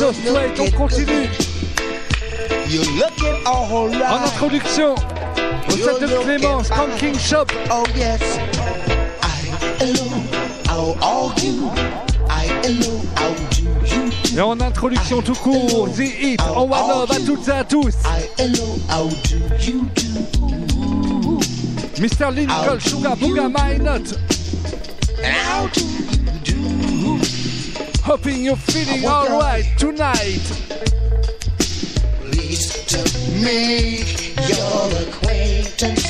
So Straight, on continue. En introduction, au set de Clément, Skanking Shop. Oh yes, Et en introduction tout court, The Hit, en One Love à toutes et à tous. Mr. Lincoln, Sugar Booga, My Nut. Hoping you're feeling alright tonight. Pleased to make your acquaintance.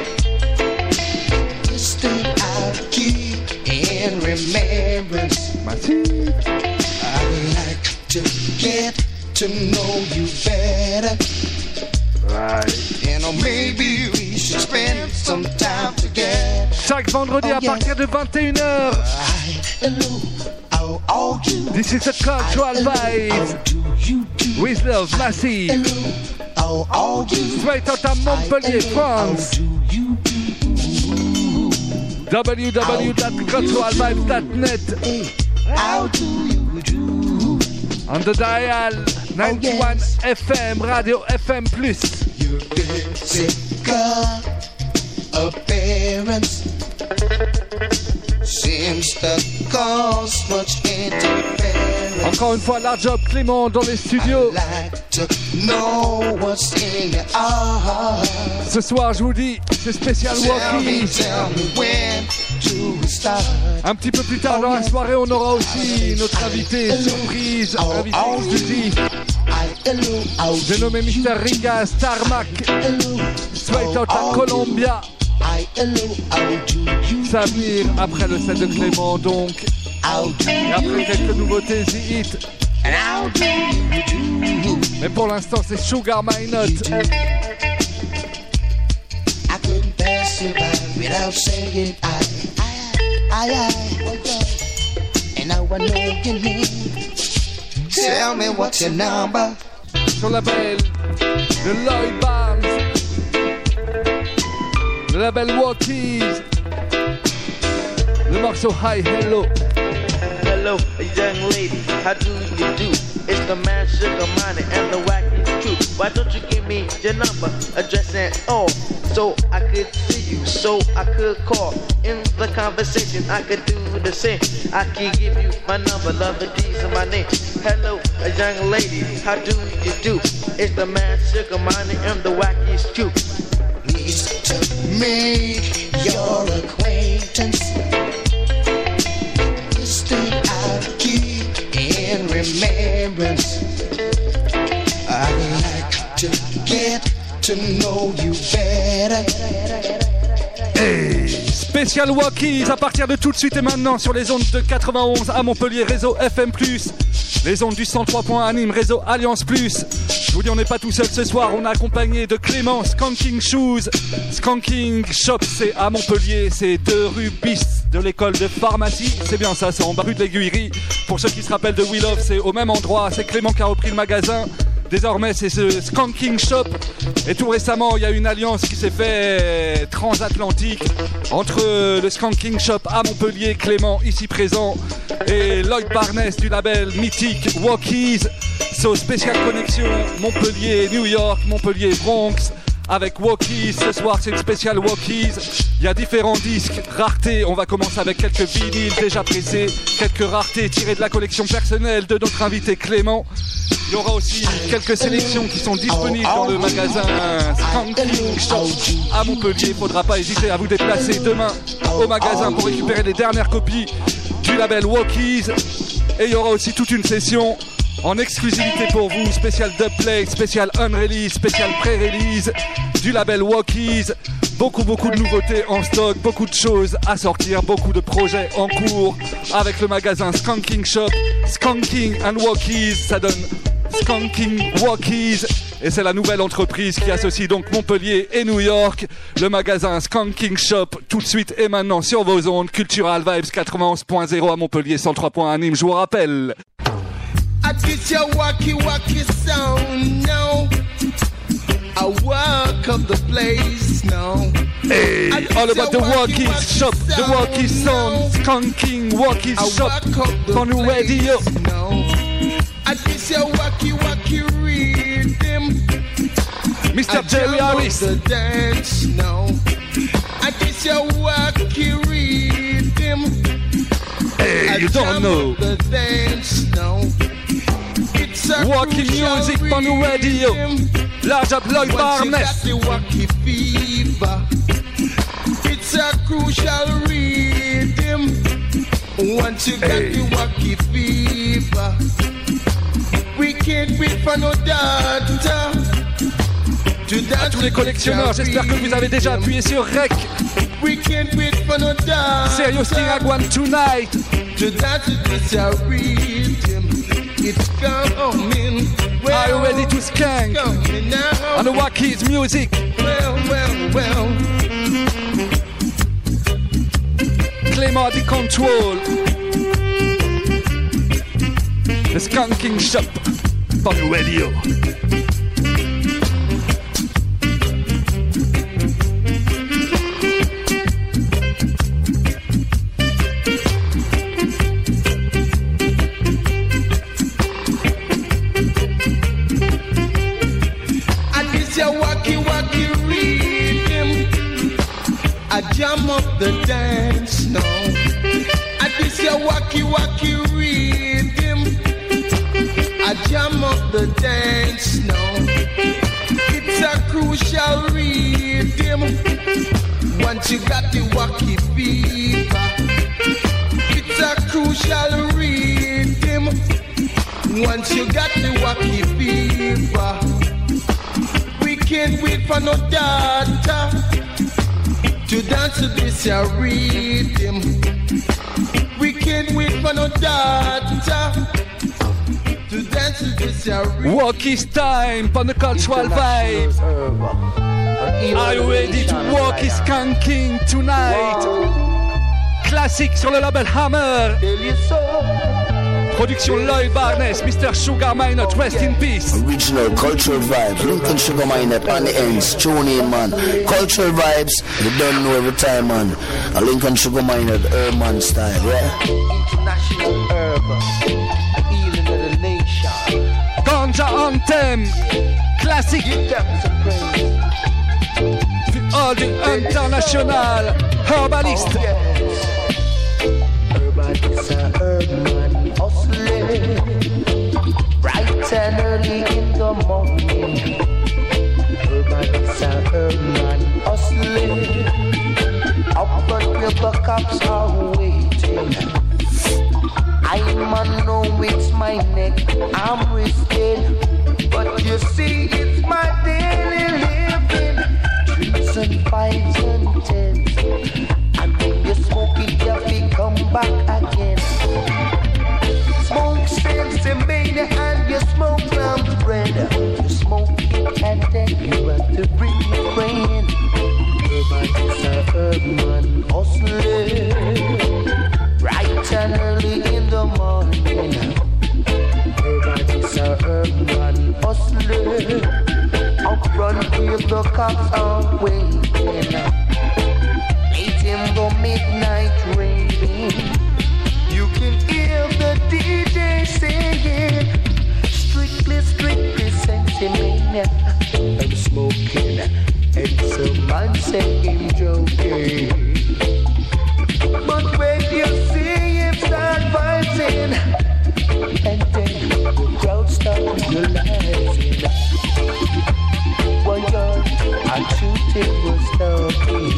This thing I'll keep in remembrance. Massive. I'd like to get to know you better. Right. And maybe we should spend some time together. Chaque vendredi à partir de 21h. This is the cultural vibe. With love, Massive. Straight out of Montpellier, France. www.culturalvibes.net. On the dial 91 FM, Radio FM+. Your physical appearance seems to cause much interference. Encore une fois, la job Clément dans les studios. I'd like to know what's in your heart. Ce soir, je vous dis, c'est spécial Walkie. Tell me when to start. Un petit peu plus tard dans la soirée, on aura aussi notre invité surprise, invité exclusif. J'ai nommé Mr. Ringa Starmac, straight out à Colombia. Ça va venir après le set de Clément donc. Et après quelques nouveautés, The Hit. Mais pour l'instant, c'est Sugar My Nut. I couldn't pass you by without saying I. And now I know your name. Tell me what's your number. Sur la label de Lloyd Barnes, le label Walkies, le morceau Hi Hello. Hello, young lady, how do you do? It's the man Sugar Money and the wacky crew. Why don't you give me your number, address and all, so I could see you, so I could call. In the conversation, I could do the same. I could give you my number, love the D's in my name. Hello, a young lady, how do you do? It's the man Sugar Money and the wacky crew. Pleased to make your acquaintance. This thing I'll keep in remembrance. I'd like to get to know you better. Hey, spécial Walkies à partir de tout de suite et maintenant sur les ondes de 91 à Montpellier, réseau FM+, les ondes du 103.1 à Nîmes, réseau Alliance+. Je vous dis, on n'est pas tout seul ce soir, on est accompagné de Clément, Skanking Shoes, Skanking Shop, c'est à Montpellier, c'est 2 rue Bis de l'école de pharmacie, c'est bien ça, c'est en bas rue de l'Aiguillerie. Pour ceux qui se rappellent de We Love, c'est au même endroit, c'est Clément qui a repris le magasin. Désormais, c'est ce Skanking Shop. Et tout récemment, il y a une alliance qui s'est faite transatlantique entre le Skanking Shop à Montpellier, Clément ici présent, et Lloyd Barnes du label mythique Walkies. So spéciale connexion Montpellier-New York, Montpellier-Bronx. Avec Walkies, ce soir c'est une spéciale Walkies. Il y a différents disques, raretés. On va commencer avec quelques vinyles déjà pressés, quelques raretés tirées de la collection personnelle de notre invité Clément. Il y aura aussi quelques sélections qui sont disponibles dans le magasin Skanking Shop à Montpellier. Il ne faudra pas hésiter à vous déplacer demain au magasin pour récupérer les dernières copies du label Walkies. Et il y aura aussi toute une session en exclusivité pour vous, spécial dubplate, spécial unrelease, spécial pré-release du label Walkies. Beaucoup de nouveautés en stock, beaucoup de choses à sortir, beaucoup de projets en cours avec le magasin Skanking Shop. Skanking and Walkies, ça donne Skanking Walkies. Et c'est la nouvelle entreprise qui associe donc Montpellier et New York. Le magasin Skanking Shop, tout de suite et maintenant sur vos ondes. Cultural Vibes 91.0 à Montpellier, 103.1 à Nîmes, je vous rappelle. I get your walkie sound now. I walk up the place now. Hey, all about the Walkies shop, the Walkies sound, Skanking Walkies shop on the radio. I I guess your wacky rhythm. Mr. Jerry Harris. The dance now. I guess your wacky rhythm. Hey, you don't know. The dance now. It's a Wacky music on the radio. Large up Lloyd Barnes. Wacky fever. It's a crucial rhythm. Once you got the wacky fever, we can't wait for no data. À tous les collectionneurs, j'espère que vous avez déjà appuyé sur Rec. We can't wait for no data. Serious thing I want tonight. To dance it's a rhythm. It's coming. Well, are you ready to skank? On the Wacky's music. Well. Clément the control. The skanking shop on the radio. I jam up the dance now. I this your wacky rhythm. I jam up the dance now. It's a crucial rhythm. Once you got the wacky fever, it's a crucial rhythm. Once you got the wacky fever, we can't wait for no data. To dance to this your rhythm. We can't wait for no data. To dance to this your rhythm. Walk is time on the cultural vibe. Are you ready to walk is skanking tonight? Classique sur le label Hammer. Production Lloyd Barnes, Mr. Sugar Minot, rest in peace. Original cultural vibes, Lincoln Sugar Minot on the ends, tune in man. Cultural vibes, you don't know every time man. A Lincoln Sugar Minot, Urban style, yeah? International urban, a healing of the nation. Ganja Anthem, classic. Give them some praise. All the international herbalist. Oh, yes. Urban is a urban hustling, bright and early in the morning. Urban is a urban hustling, up until the cops are waiting. I'm know it's my neck I'm risking, but you see it's my daily living. Dreams and fights and tens, and when you smoke it you feel come back again. Smoke Sensimania and you smoke lamb bread. You smoke it and then you have to bring your brain. Urban is a urban hustling, bright and early in the morning. Urban is a urban hustling, up front where the cops are waiting. Late in the midnight rain, you can hear the DJ singing, strictly Sensimania. I'm smoking, and some man saying joking. But when you see him start fighting, and then the crowd starts realizing, well, your attitude was talking.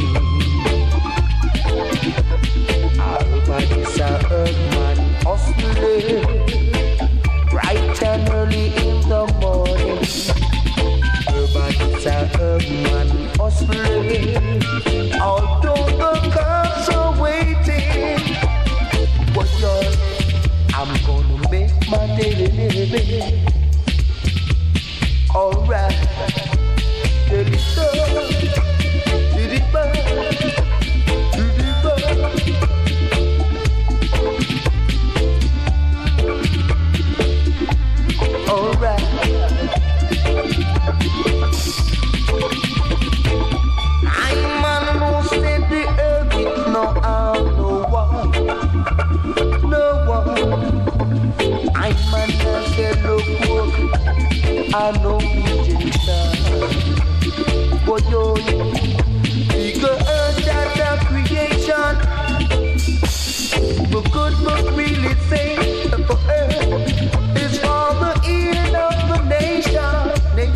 Everybody's a urban hustling, bright and early in the morning. Everybody's a urban hustling, although the cops are waiting. But Lord, I'm gonna make my daily living. Alright, let it go, let it burn. Alright. I'm a no said the earth it no harm no one. I'm a no say no I know boy, yo, bigger earth than the creation. But good book really say for earth is for the ear of the nation.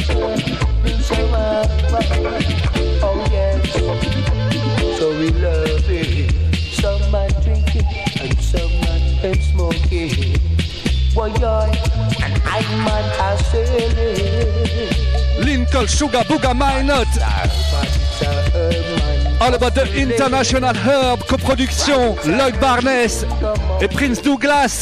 Oh yes, so we love it. Some man drink it and some man smoke it. Boy, and I man has it. Lincoln Sugar Booga Minot. All About the International Herb, coproduction Lloyd Barnes et Prince Douglas.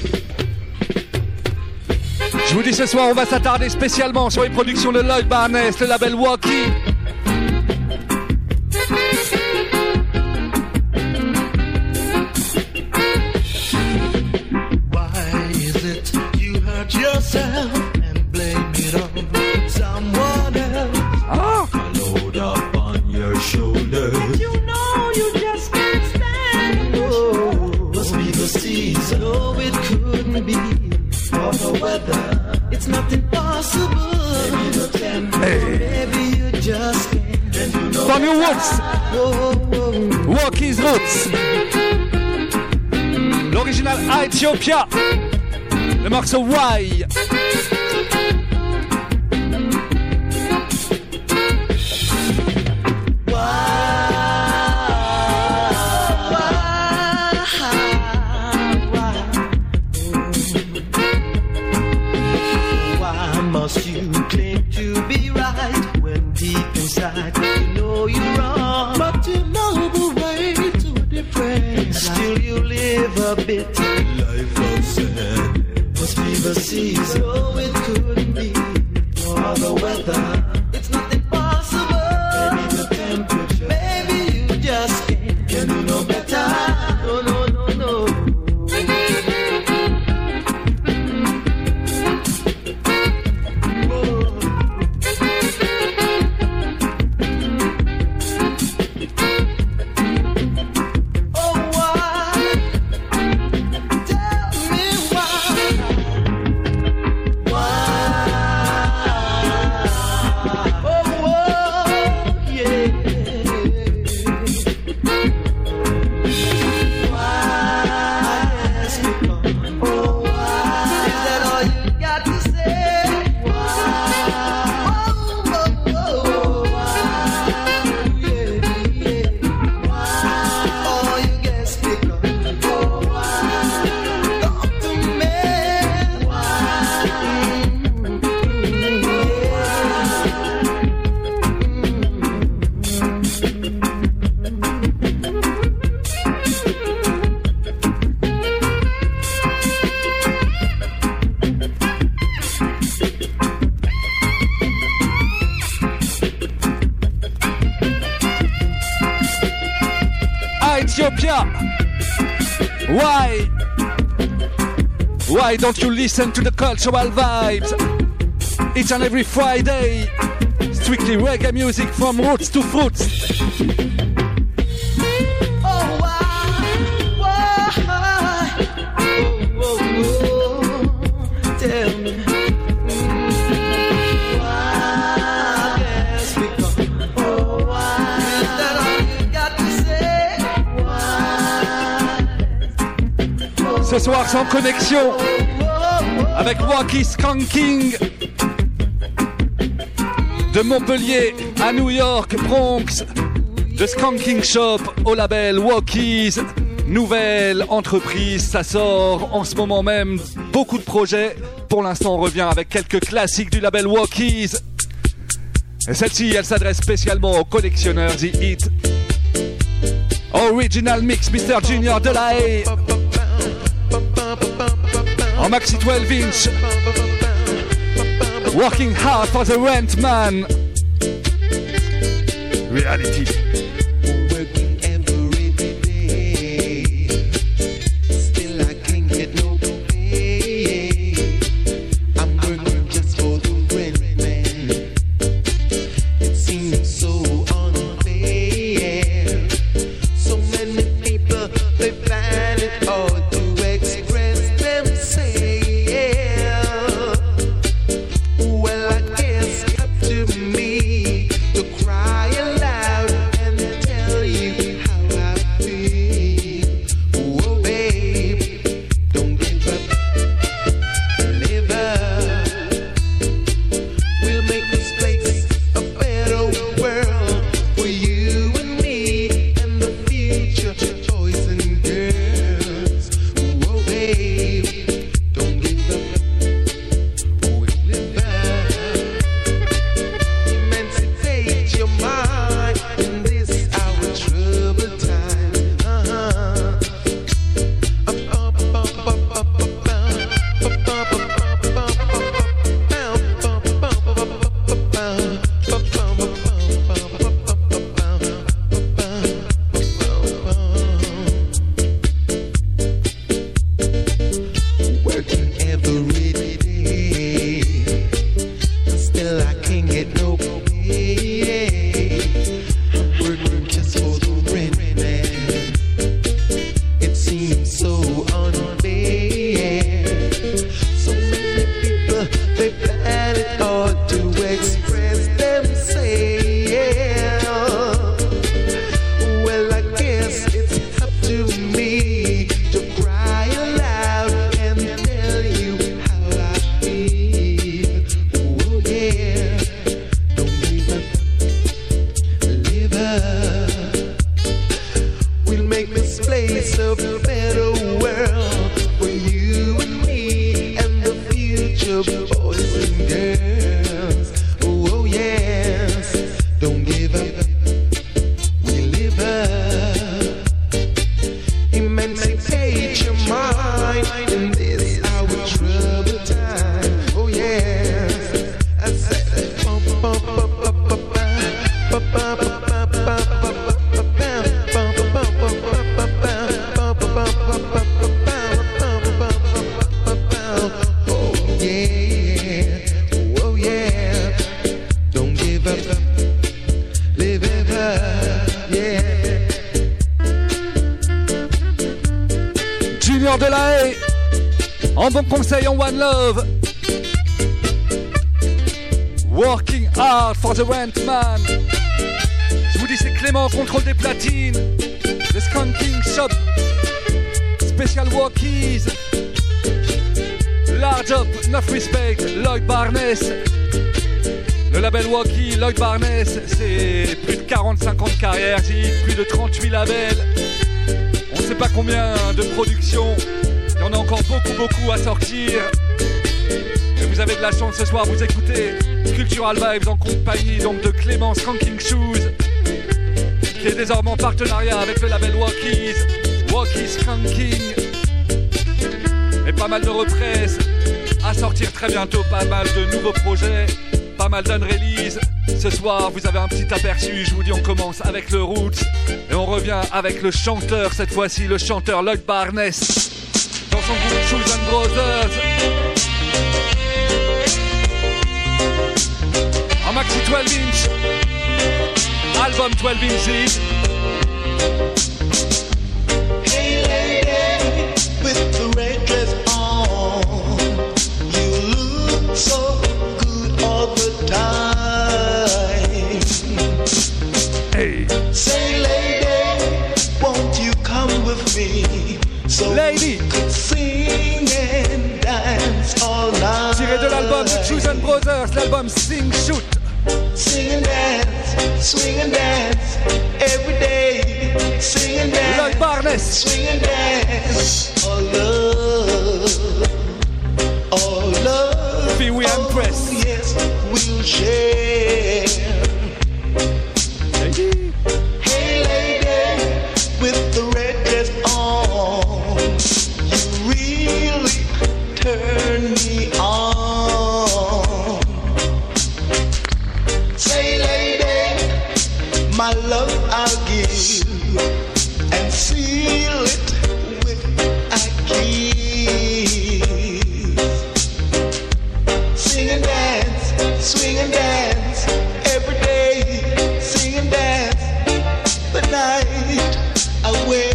Je vous dis ce soir on va s'attarder spécialement sur les productions de Lloyd Barnes, le label Walkie. Why is it you hurt yourself and blame it on someone else? Oh. A load up on your shoulders. You know you just can't stand. Oh, must be the season. No, it couldn't be for the weather. It's not impossible. Maybe the temper. Hey. Maybe you just can't. And you know From your woods. Walkie's Roots. L'original Ethiopia. Le morceau Why. Must you claim to be right when deep inside you know you're wrong? But you know the way to different. Still you live a bit life of sin. Must be the season. No, it couldn't be for the weather. It's not impossible. Maybe the temperature. Maybe you just can't. Can you know better? No, no, no, no. Ethiopia. Why don't you listen to the cultural vibes? Each and every Friday, strictly reggae music from roots to fruits. Ce soir sans connexion avec Walkie Skanking de Montpellier à New York, Bronx, de Skanking Shop au label Walkies, nouvelle entreprise, ça sort en ce moment même, beaucoup de projets. Pour l'instant on revient avec quelques classiques du label Walkies. Et celle-ci elle s'adresse spécialement aux collectionneurs The Hit. Original Mix Mr. Junior de la Haye. En maxi 12 inch. Working hard for the rent man. Reality. Working every day. Still I can't get no pay. I'm working just for the rent man. It seems so unfair. So many people they find it hard to express themselves. Well, En bon conseil, en One Love. Working hard for the rent man. Je vous dis, c'est Clément, contrôle des platines. The Skanking Shop. Special Walkies. Large Up, Enough Respect, Lloyd Barnes. Le label Walkie, Lloyd Barnes, c'est plus de 45 ans de carrière, plus de 38 labels. On ne sait pas combien de productions. Il y en a encore beaucoup à sortir. Et vous avez de la chance ce soir, vous écoutez Cultural Vibes en compagnie donc de Clément Skanking Shoes, qui est désormais en partenariat avec le label Walkies, Walkie Skanking. Et pas mal de reprises à sortir très bientôt, pas mal de nouveaux projets, pas mal d'unrelease. Ce soir, vous avez un petit aperçu. Je vous dis, on commence avec le Roots et on revient avec le chanteur, cette fois-ci, le chanteur Lloyd Barnes, dans son groupe Chosen Brothers. Un maxi 12 inch, album 12 inches. Hey lady, with the red dress on, you look so good all the time. Hey. Say lady, won't you come with me? So Lady. we could sing and dance all night. Tiré de l'album de Chosen Brothers, l'album Sing Shoot. Sing and dance, swing and dance, every day. Sing and dance, Lloyd Barnes. swing and dance. Oh love, oh love. Pee Wee and Press. Oh yes, we'll share. Lady. Hey lady, with the red dress on, you really turn me on. Say lady, my love I'll give and seal it with a kiss. Sing and dance, swing and dance, every day. Sing and dance, the night away.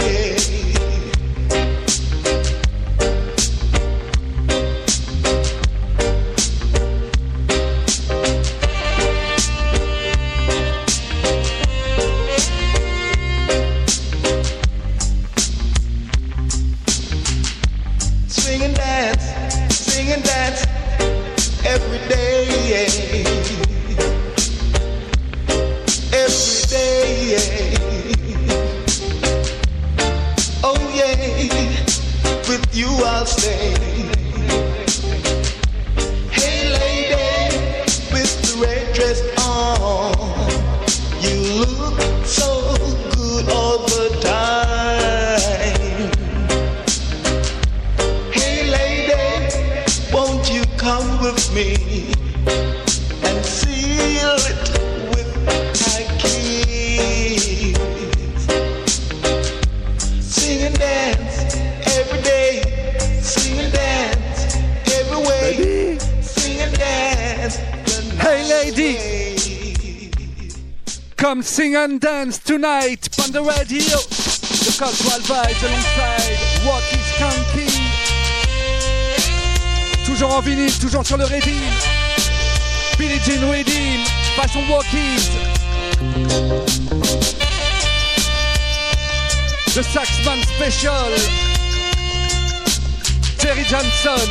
Swing and dance every day. Every day. Oh yeah, with you I'll stay. Hey lady, with the red dress on, you look so good all the time. Hey lady, won't you come with me and seal it with a kiss? Sing and dance every day. Sing and dance every way. Baby. Sing and dance the Hey lady, night. come sing and dance tonight on the radio. The Cultural Vibes alongside Walkie Skanking. Toujours en vinyle, toujours sur le Redeem. Billie Jean Redeem, façon Walkies. The Saxman Special. Terry Johnson.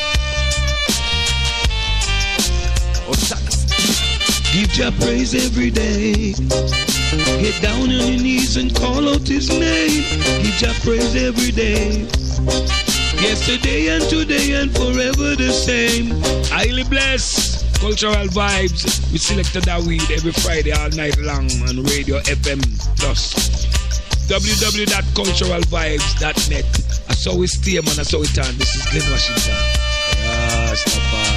Au sax. Give Jah praise every day. Get down on your knees and call out His name. Give Jah praise every day. Yesterday and today and forever the same. Highly blessed. Cultural Vibes. We selected that weed every Friday all night long on Radio FM Plus. www.culturalvibes.net. That's how we stay, man. That's how we turn. This is Glenn Washington. Rastafari.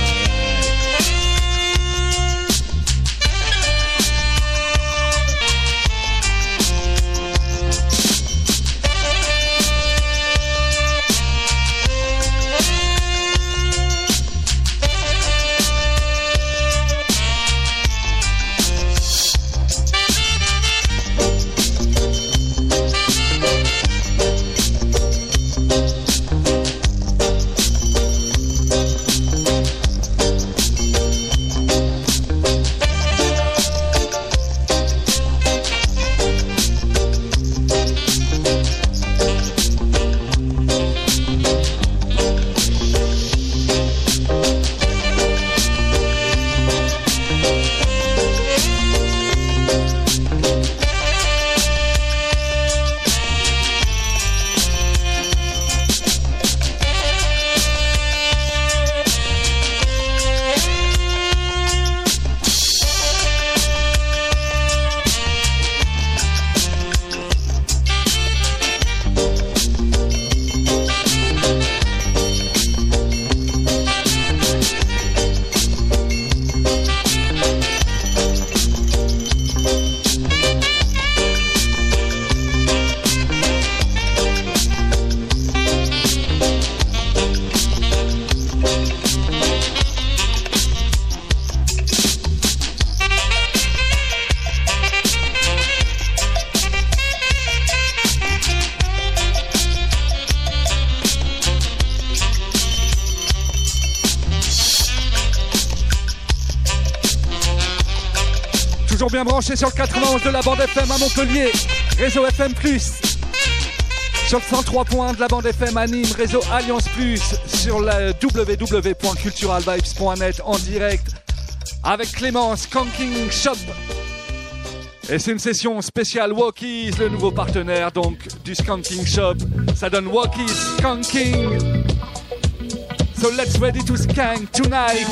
Toujours bien branché sur le 91 de la bande FM à Montpellier, réseau FM+. Sur le 103.1 de la bande FM à Nîmes, réseau Alliance+, sur la www.culturalvibes.net en direct avec Clémence, Skanking Shop. Et c'est une session spéciale Walkies, le nouveau partenaire donc du Skanking Shop. Ça donne Walkies Skanking. So let's ready to skank tonight.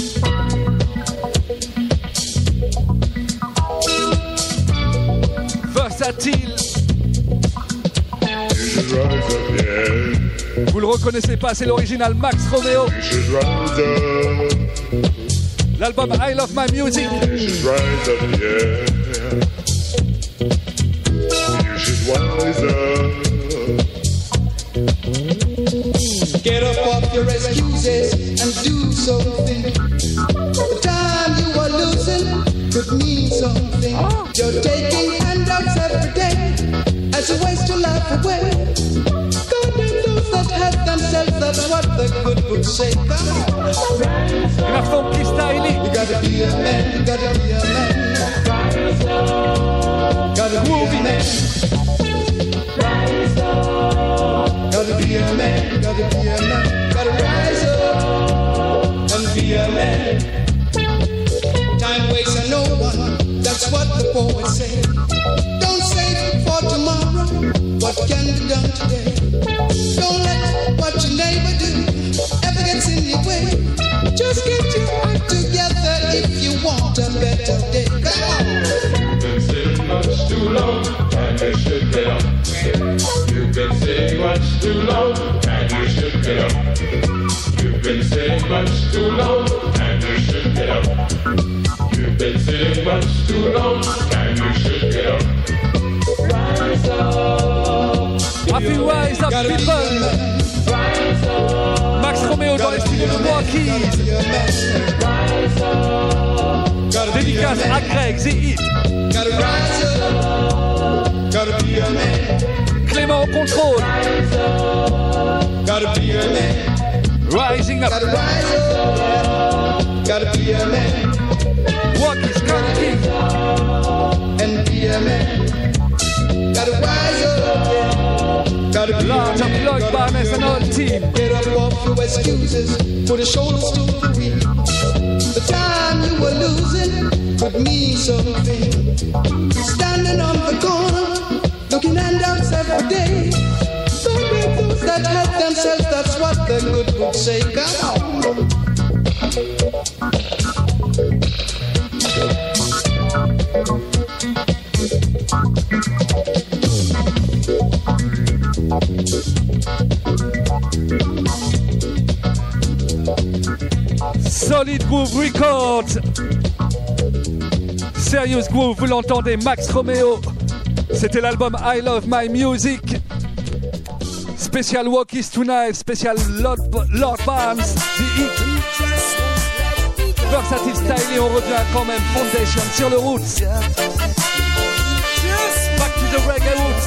Versatile. Vous le reconnaissez pas, c'est l'original Max Romeo. L'album I Love My Music. Get up off your excuses and do something. The time you are losing could mean something. You're taking handouts every day as a waste your life away. God and those that have themselves, that's what the good would say. Come on. In a funky style. You gotta be a man, you gotta be a man. Gotta be a man. Gotta be a man, gotta be a man. Gotta rise up and be a man. Time waits for no one, that's what the poet said. Don't save for tomorrow what can be done today. Don't let what your neighbor do ever gets in your way. Just get your act together if you want a better day. Come on. You've been sitting much too long, and you should get up. You've been sitting much too long, and you should get up. You've been sitting much too long, and you should get up. You've been sitting much too long, and you should get up. Rise up. Happy Rise Up People. Max Romeo dans les studios de Walkies. Dédicace à Greg, The Hit. Clément au contrôle. Rising Up. Walkies Skanking. And be a man. Gotta rise up. Gotta be Large a man. Lloyd Barnes and all team. Get up off your excuses. Put your shoulders to the wheel. The time you were losing could mean something. Standing on the corner, looking handouts every day. Don't be those that help themselves, that's what the good would say. Come on. Solid Groove Records. Serious Groove, vous l'entendez, Max Romeo. C'était l'album I Love My Music. Spécial Walkies Tonight, spécial Lord Barnes, The Hit. Versatile Style et on revient quand même Foundation sur le Roots. Back to the reggae roots.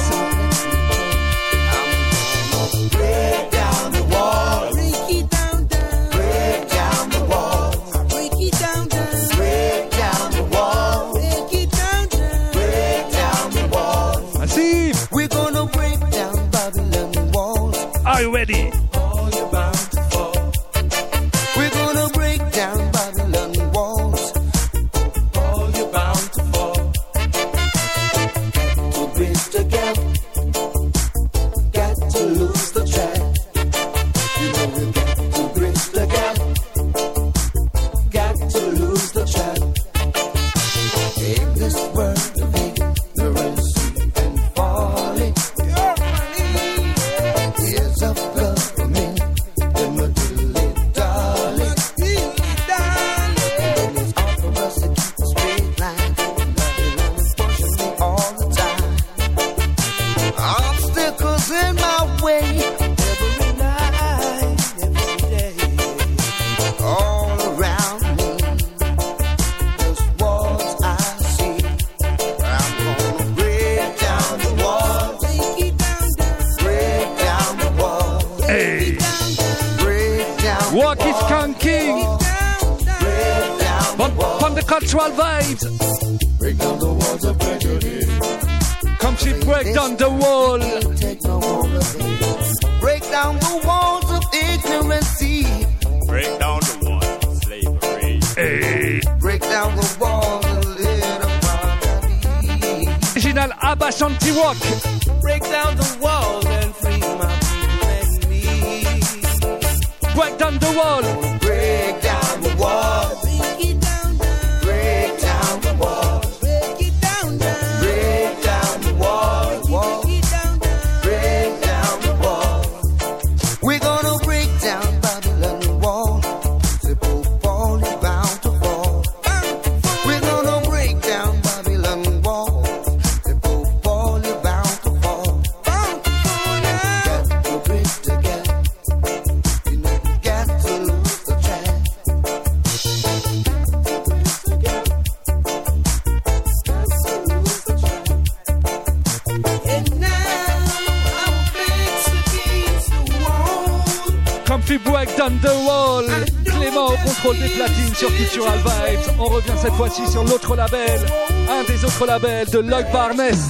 Break down the wall. Break it down, down. Break down the wall. Break it down, down. Break down the wall. Break it down, down. Break down the wall. Massive. We're gonna break down Babylon walls. Are you ready? All you're bound to fall. We're gonna break down Babylon walls. All you're bound to fall. To bridge the gap. Got to lose the track. You know we got to bridge the gap. Got to lose the track. In this world of ignorance and folly, years of government, them a dilly darling. And it's all for us to keep a straight line. Loving and pushing me all the time. Obstacles in my way every night, every day, all around me. Just walls I see. I'm gonna break down the walls. Break down the walls. Hey. Break down the Walkies walls. Skanking. Break down the walls. From the cultural vibes. Break down the walls of prejudice. Comfy break down the wall. Break down the walls of ignorancy. Break down the walls of slavery. Hey. Break down the walls of little poverty. Original Abashanti Rock. Break down the walls and free my people and me. Break down the wall. Break down the walls. Break it down, down. Break down the walls. Break it down, down. Break down the walls. Break it down, down. Break down the walls. We're gonna break down Babylon wall. The Pope fall is bound to fall. We're gonna break down Babylon wall. The Pope fall is bound to fall. Got to break together. You know you got to lose the track. And now I'm fixed against the wall. Comfy break down the wall. Clément au contrôle des platines sur Cultural Vibes. On revient cette fois-ci sur l'autre label. Un des autres labels de Lloyd Barnes.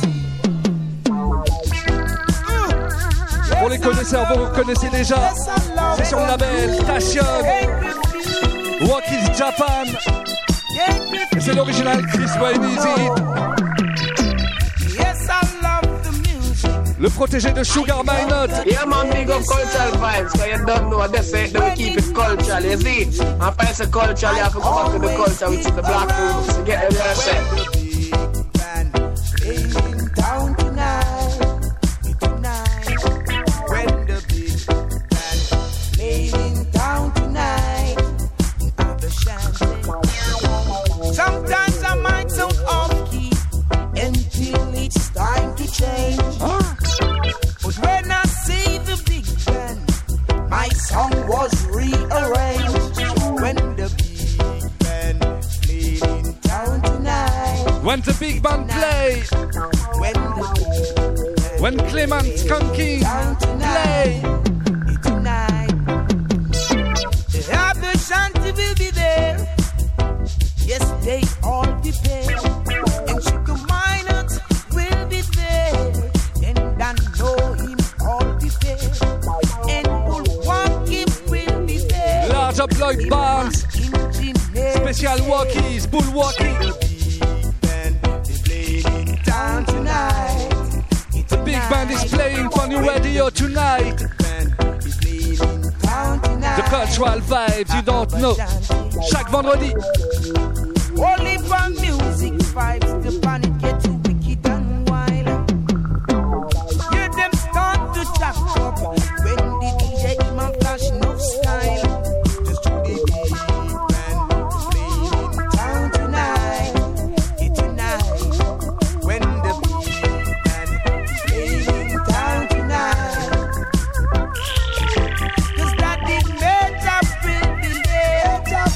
Pour les connaisseurs, vous reconnaissez déjà. C'est sur le label Tashion. Walkies Japan. Et c'est l'original Chris Wayne Easy. Yes, I love the music. Le protégé de Sugar Minot. Yeah, man, big up cultural vibes, because you don't know they say they will keep it cultural, you see? And if I say cultural, you have to go back to the culture, which is the black roots, to get the reset. Laying down tonight, when the big band laying down tonight, I'll be chanting. Sometimes I might sound off key until it's time to change. But when I see the big band, my song was rearranged. When the big band laying down tonight. When the big band play. When Clement Skunking play. Tonight, the happy shanty will be there. Yes, they all prepare. And Sugar Minot will be there. And I know him all prepare. And Bulwaukee will be there. Large up Lloyd Barnes. Special Walkies, Bulwaukee. Down tonight. The big band is playing for new radio tonight. The cultural vibes you don't know. Chaque vendredi. Only for music vibes, the planet get too wicked and wild. Hear them start to jack up when the DJ him and flash no style. Just to the big band playing in town tonight. Tonight, when the big band playing in town tonight. 'Cause that big major will be there.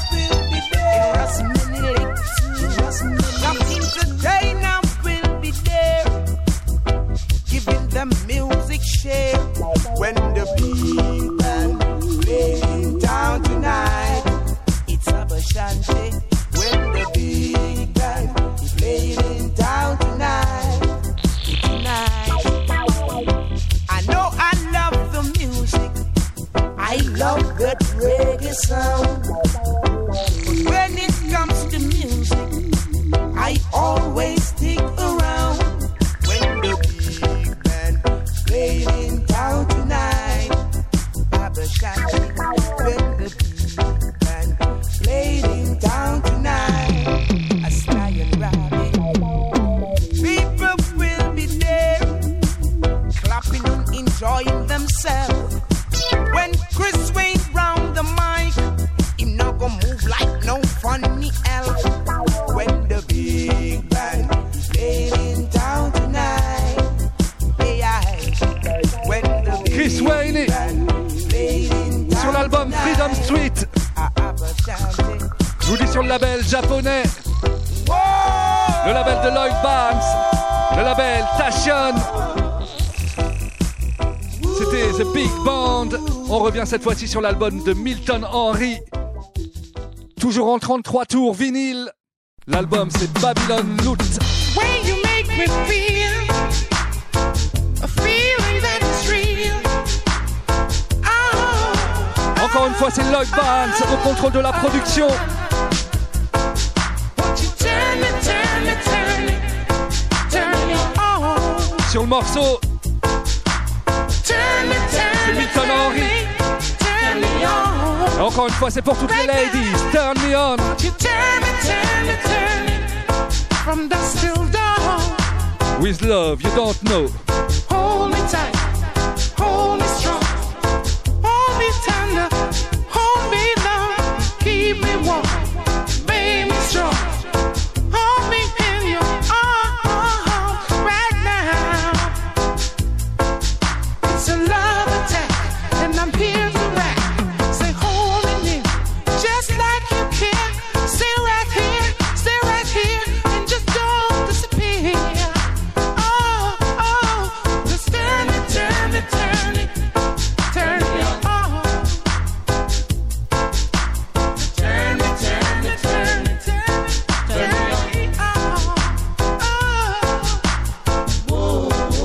Nothing today now will be there. Giving them music share. When the big band playing down tonight, it's a Bashanti. When the big band is playing down tonight, tonight. I know I love the music. I love that reggae sound. But when it comes to music, I always stick around. When the big band playing down tonight, Baba Shanti. When the big band playing down tonight, a Stallion Rabbit. People will be there, clapping and enjoying themselves. When Chris Wayne round the mic, him not gonna move like no funny elf. When the big band is playing down tonight, when the Chris Wayne sur l'album Freedom Street. Je vous dis sur le label japonais. Le label de Lloyd Barnes. Le label Tashion. C'était The Big Band. On revient cette fois-ci sur l'album de Milton Henry. Toujours en 33 tours vinyle. L'album c'est Babylon Loot. When you make me feel a feeling that is real. Oh. Encore une fois, c'est Lloyd Barnes au contrôle de la production. Sur le morceau, c'est Milton Henry. Encore une fois, c'est pour toutes les ladies. Turn me on. From dusk till dawn. With love, you don't know. Hold me tight, hold me strong, hold me tender, hold me long, keep me warm, make me strong. Hold me in your arms right now. It's a love attack, and I'm here to rock. Say hold me near, just like you care. Stay right here, and just don't disappear. Oh, oh, just turn it, turn it, turn it, turn it on. Turn it, turn it, turn it, turn it on. Oh,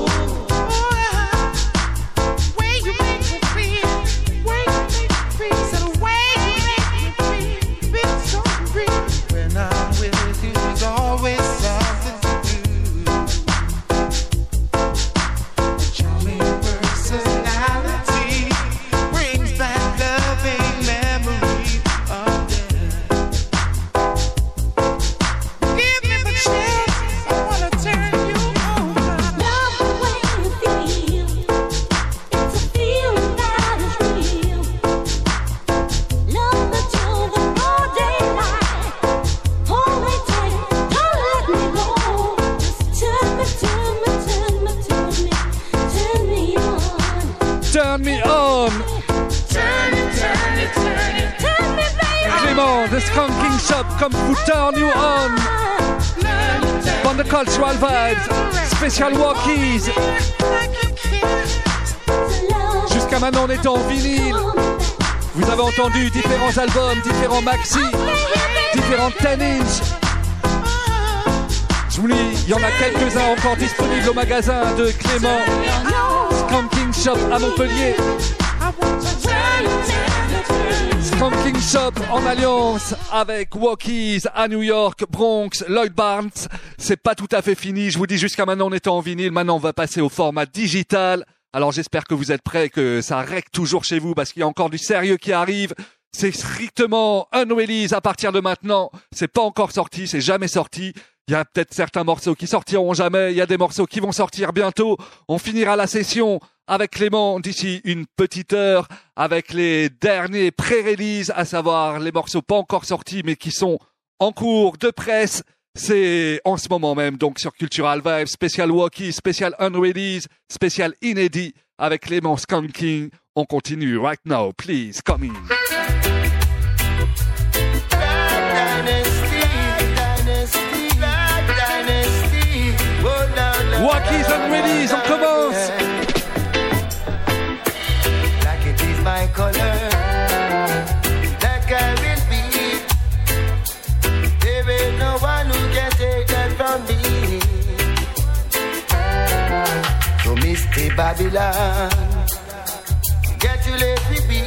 way you make me feel, way you make me feel, so the way you make me feel so real. When I'm with you, there's always something to do. Charming personality brings back loving memories of them. Give me the chance, I wanna turn you over. Love the way you feel. It's a feeling that is real. Love that you're the broad daylight. Hold me tight, don't let me go. Just turn me, turn me, turn me, turn me, turn me on. Turn me on. Turn it, turn it, turn it, turn me, baby. Clément, The Skunking Shop, come to turn you on. From the Cultural Vibes, Special Walkies. Jusqu'à maintenant, on était en vinyle. Vous avez entendu différents albums, différents maxi, différents 10-inch. Je vous dis, il y en a quelques-uns encore disponibles au magasin de Clément. Skunking Shop à Montpellier. Skunking Shop en alliance avec Walkies à New York, Bronx, Lloyd Barnes. C'est pas tout à fait fini. Je vous dis, jusqu'à maintenant, on était en vinyle. Maintenant, on va passer au format digital. Alors, j'espère que vous êtes prêts, que ça règle toujours chez vous parce qu'il y a encore du sérieux qui arrive. C'est strictement un release à partir de maintenant. C'est pas encore sorti, c'est jamais sorti. Il y a peut-être certains morceaux qui sortiront jamais. Il y a des morceaux qui vont sortir bientôt. On finira la session avec Clément d'ici une petite heure avec les derniers pré-releases, à savoir les morceaux pas encore sortis mais qui sont en cours de presse. C'est en ce moment même donc sur Cultural Vibes, spécial Walkie, spécial Unrelease, spécial Inédit avec Clément Skunking. On continue right now, please, come in. Walkies Unrelease, on commence. Like it is my color, like I will be. There ain't no one who can take that from me. So Mr. Babylon, get to let me be.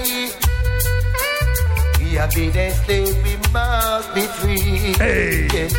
We have been enslaved, we must be free. Hey. Yeah.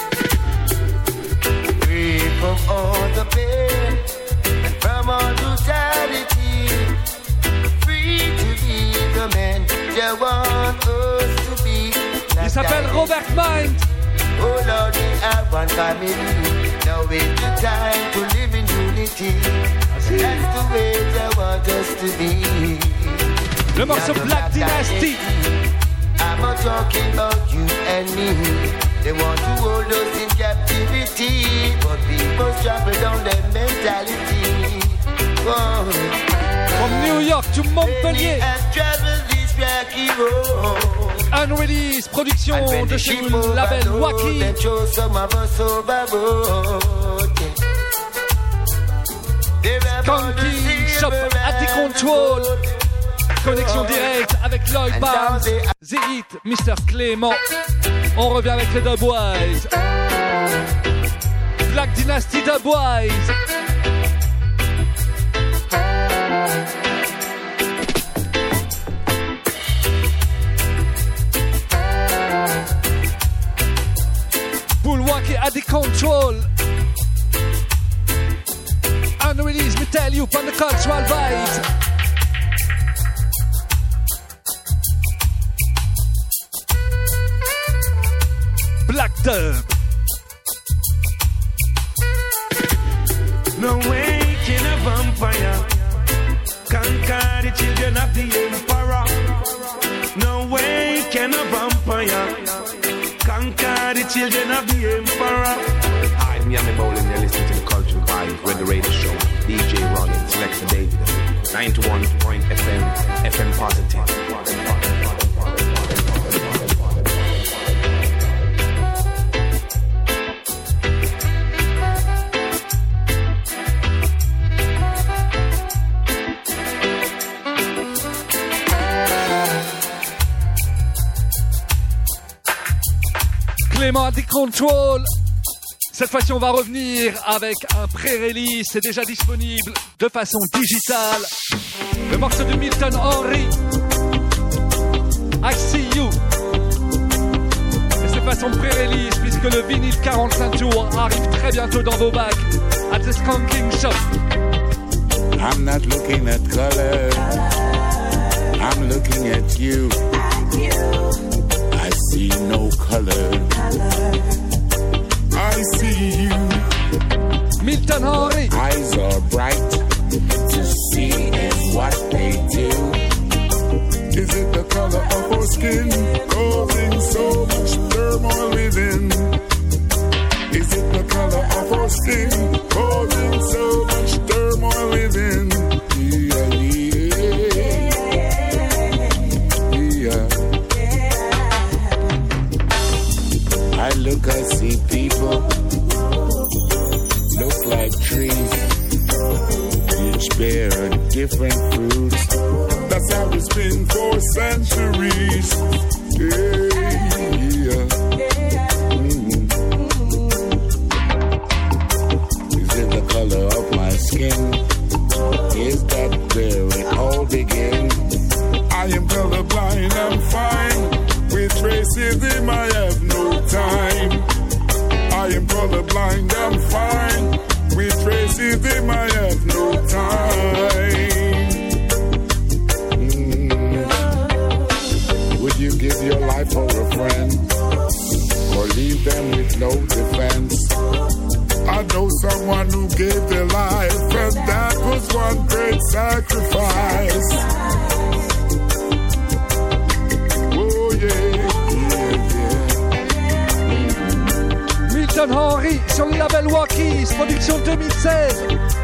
Free from all the pain and from all brutality. Free to be the man they want us to be. Il s'appelle Robert Mind. Oh Lord, we are one family. Now is the time to live in unity. That's the way they want us to be. Le morceau Black Dynasty. I'm not talking about you and me. They want to hold us in captivity, but people trample down their mentality. Oh. From New York to Montpellier. Unreleased, production de chez le label Wacky. Skunking Shop at the control. Connexion directe avec Lloyd Barnes, The Hit, Mr. Clément. On revient avec les Dubwise. Black Dynasty Dubwise. Bullwalkie at the control. Unreleased, me tell you, from the cultural vibes. Black Dub. No way can a vampire conquer the children of the emperor. No way can a vampire conquer the children of the emperor. I'm Yami Bowling, you're listening to the Cultural Vibes Radio Radio Show. DJ Rollins, Selector David, 91.FM, FM Positive. Clément des contrôles. Cette fois-ci, on va revenir avec un pré-release. C'est déjà disponible de façon digitale. Le morceau de Milton Henry, I See You. Et c'est façon pré-release puisque le vinyle 45 tours arrive très bientôt dans vos bacs at the Skanking Shop. I'm not looking at color, I'm looking at you. I see no color, I see you. Milton Henry. Eyes are bright to see is what they do. Is it the color of our skin causing so much turmoil within? Is it the color of our skin causing so much turmoil within? Yeah, yeah, yeah. I look, I see people look like trees, each bear different fruits. That's how it's been for centuries. Yeah. Is it the color of my skin? Is that where it all begins? I am colorblind, I'm fine. With racism, I have no time. I am colorblind, I'm fine. With racism, I have no time. Would you give your life for a friend, or leave them with no defense? I know someone who gave their life, and that was one great sacrifice. Oh yeah. Milton Henry sur le label Walkies, production 2016.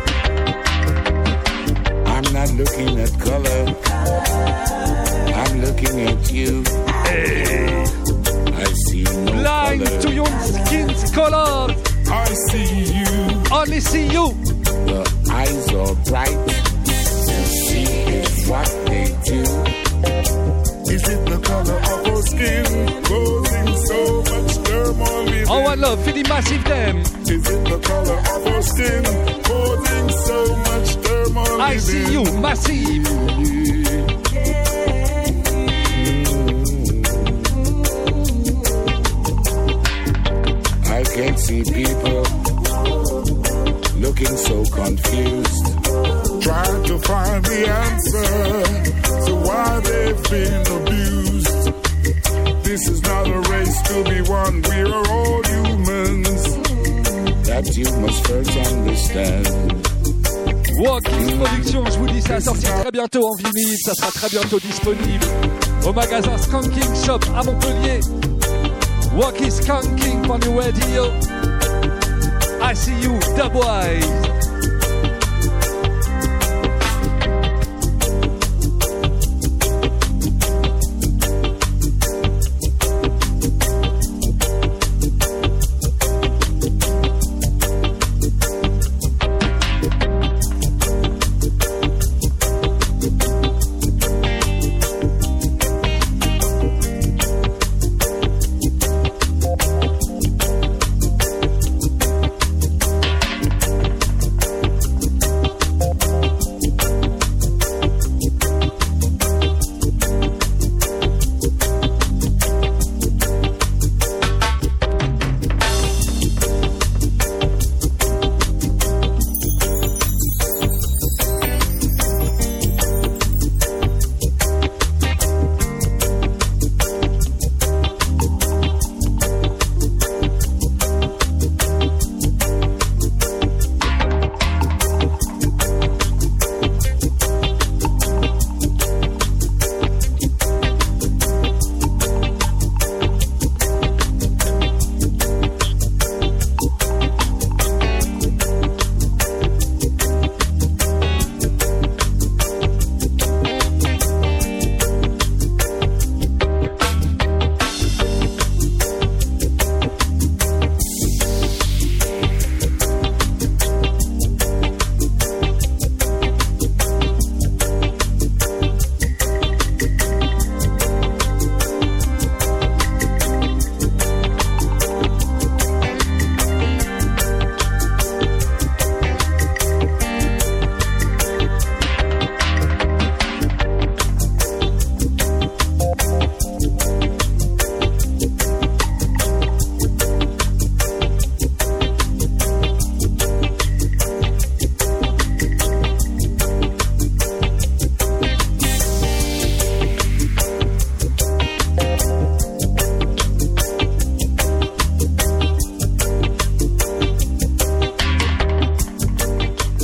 I'm not looking at color, I'm looking at you. Hey. I see no Blind color. to your skin's color. I see you. Only see you. The eyes are bright to see is what they do. Is it the color of our skin causing so much turmoil within? Oh, I love Philly Massive them. Is it the color of our skin causing so much turmoil I see you, Massive. I can't see people looking so confused, trying to find the answer to why they've been abused. This is not a race to be won, we are all humans. That you must first understand. Walkies Productions, je vous dis, ça sortira très bientôt en vinyle, ça sera très bientôt disponible au magasin Skanking Shop à Montpellier. Walkies Skanking for New Radio. I see you, Dubwise.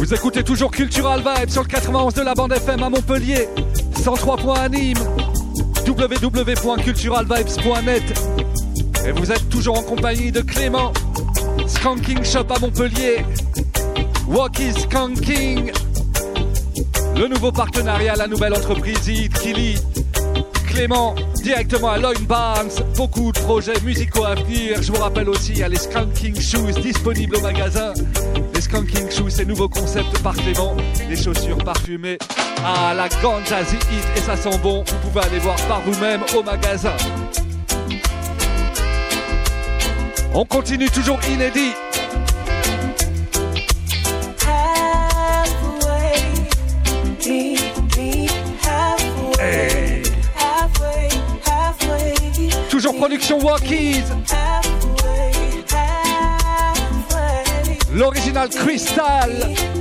Vous écoutez toujours Cultural Vibes sur le 91 de la bande FM à Montpellier, 103 à Nîmes, www.culturalvibes.net. Et vous êtes toujours en compagnie de Clément, Skanking Shop à Montpellier, Walkie Skanking, le nouveau partenariat, la nouvelle entreprise Hit Kili, Clément directement à Lloyd Barnes, beaucoup de projets musicaux à venir. Je vous rappelle aussi, il y a les Skanking Shoes disponibles au magasin. Les Skanking Shoes, c'est nouveau concept par Clément, les chaussures parfumées à la ganja The Hit et ça sent bon. Vous pouvez aller voir par vous-même au magasin. On continue toujours inédit. Hey. Toujours production Walkies. L'original Crystal.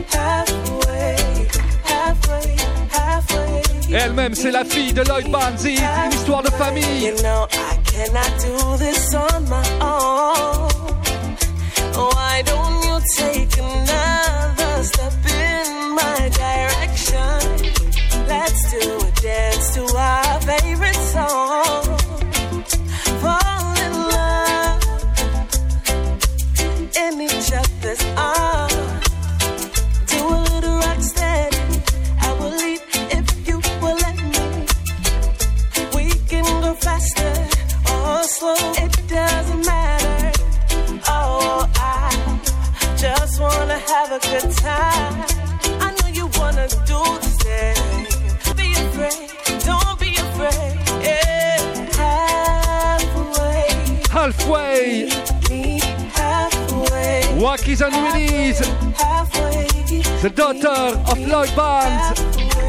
Et elle-même, c'est la fille de Lloyd Barnes, une histoire de famille. You know, I cannot do this on my own. Why don't you take another step in my direction? Let's do a dance to our favorite song. Fall in love in each other's arms. Do a little rock steady. I will leave if you will let me. We can go faster or slow. It doesn't matter. Oh, I just wanna have a good time. I know you wanna do the same. Be afraid, don't be afraid. Yeah, halfway. Halfway. Walkies and Willies. The daughter of Lloyd Barnes.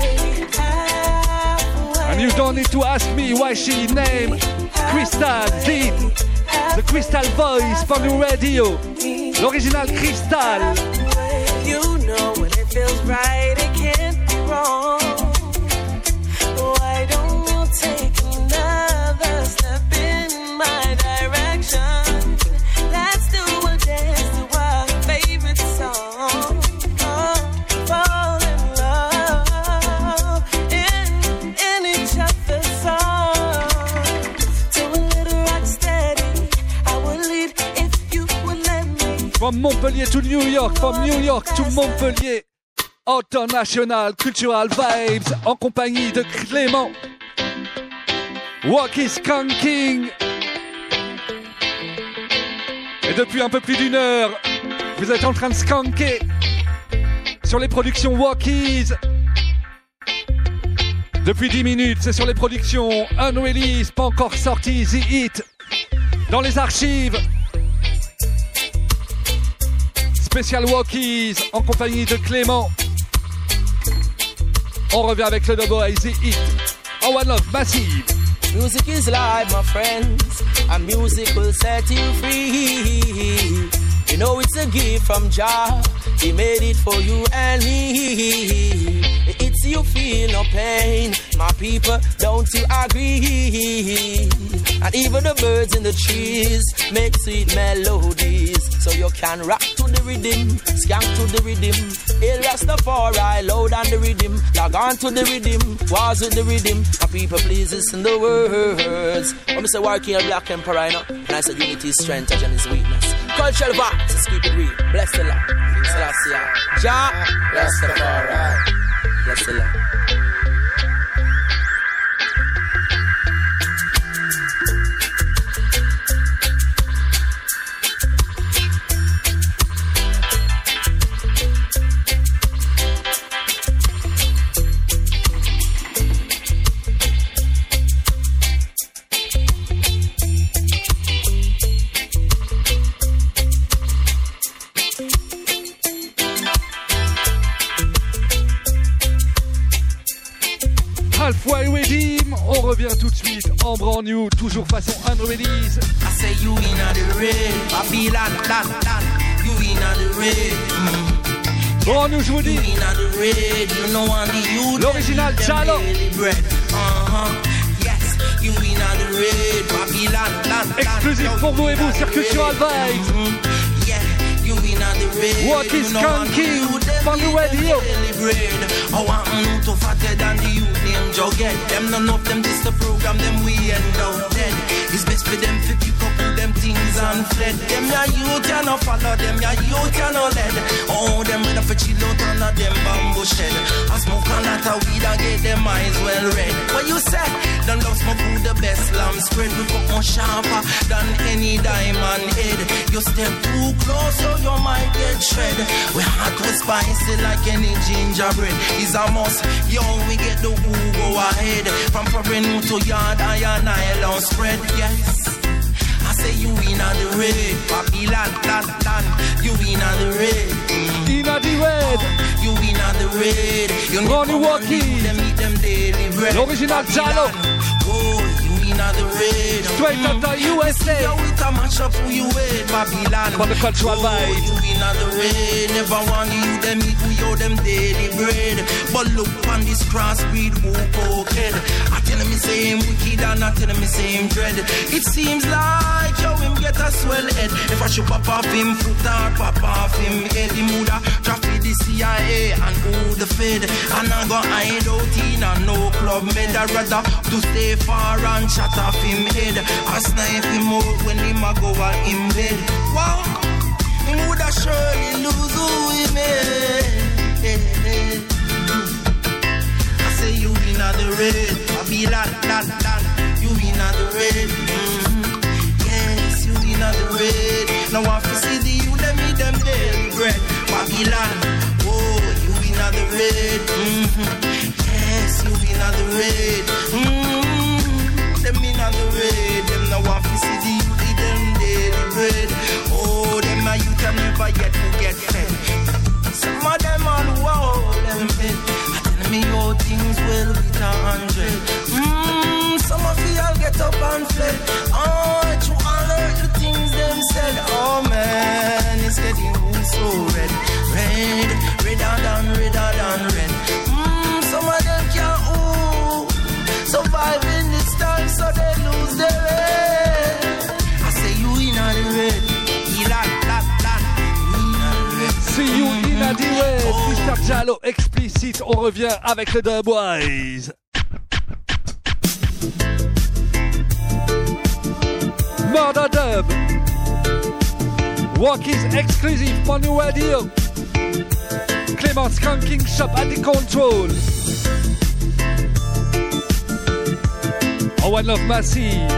And you don't need to ask me why she named Crystal Z. The Crystal Voice from the radio. L'original Crystal. You know when it feels right, it can't be wrong. Why don't you take another step in my direction? Let's do a dance to our favorite song. Oh, fall in love in each other's songs. Do a little rock steady. I will lead if you will let me. From Montpellier to New York, from New York to Montpellier. International Cultural Vibes en compagnie de Clément. Walkie Skanking. Et depuis un peu plus d'une heure, vous êtes en train de skanker sur les productions Walkies. Depuis 10 minutes, c'est sur les productions Unreleased, pas encore sorti, The Hit. Dans les archives. Spécial Walkies en compagnie de Clément. On revient avec le double A, The Hit. Oh, One Love, Massive. Music is life, my friends, and music will set you free. You know it's a gift from Jah. He made it for you and me. It's you feel no pain, my people, don't you agree? And even the birds in the trees make sweet melodies. So you can rock to the rhythm, skank to the rhythm. Hail Rastafari, loud on the rhythm. Log on to the rhythm, wars with the rhythm. And people please listen the words. When I say war kill black emperor, you know, and I said unity is strength, and is weakness. Cultural vibes, let's keep it real. Bless the Lord. Selassie, Jah, Rastafari. Bless the Lord. Halfway Redeem, on revient tout de suite en brand new, toujours façon unreleased. I say you in the red, Babylon, you in the red. Bon, nous je vous dis, l'original Jalo. Exclusif pour vous et vous sur Cultural Vibes. You in on the raid. What is Skunky on the radio? I want to fatter than the youth name Jughead. Them none of them this the program, them we end out dead. It's best for them to pick up with them things and fled. Them ya youth ya no follow, them ya youth ya no led. Oh, them with a for chill out on a them bamboo shed. I smoke a lot of weed and get them eyes well red. What you say? Them love smoke food the best lamb spread. We got more sharper than any diamond head. You step too close so you might get shred. We hot with spicy like any gingerbread. It's a must, yo, we get the who go ahead. From foreign to yard, iron island spread, yes. I say you in on the red, Babylon, land, you in on the red. In on the red. You in on the red. You Ronnie Walkie. Them eat them daily bread. L'original Jalo. Oh, you in on the red. Straight out the USA. You with a match up who you with, Babylon. For the cultural vibe. You in on the red. Never want you them eat we owe them daily bread. But look on this crossbreed who cokehead. I tell him same wicked and I tell him same dread. It seems like yo him get a swell head. If I should pop off him foot or pop off him head, the mood traffic the CIA and who the Fed. And I go hide out in a no club med. I rather to stay far and shut off him head. I snipe him out when him a go out in bed. Wow, him woulda surely lose who he made. I say you in a the red, Babylon, you in a the red. Yes, you in a the red. Now I see the you them eat them daily bread, Babylon. Oh, you in a the red. Yes, you in a the red. Them in a the red. Them now I see the you eat them daily bread. Oh, them a you can never yet to get fed. Some of them all wow, them fed. Me how things will be 100. Some of y'all get up and fled. Oh, to all the things them said. Oh man, it's getting so red, redder than red. Some of them can't survive in this time, so they lose their head. I say you in the red, See you in a the red. Mr. Jalo explicite. On revient avec le Dubwise. Murder Dub. Walkie's exclusive for New Radio. Clement Skunking Shop at the control. Oh, One Love Massive.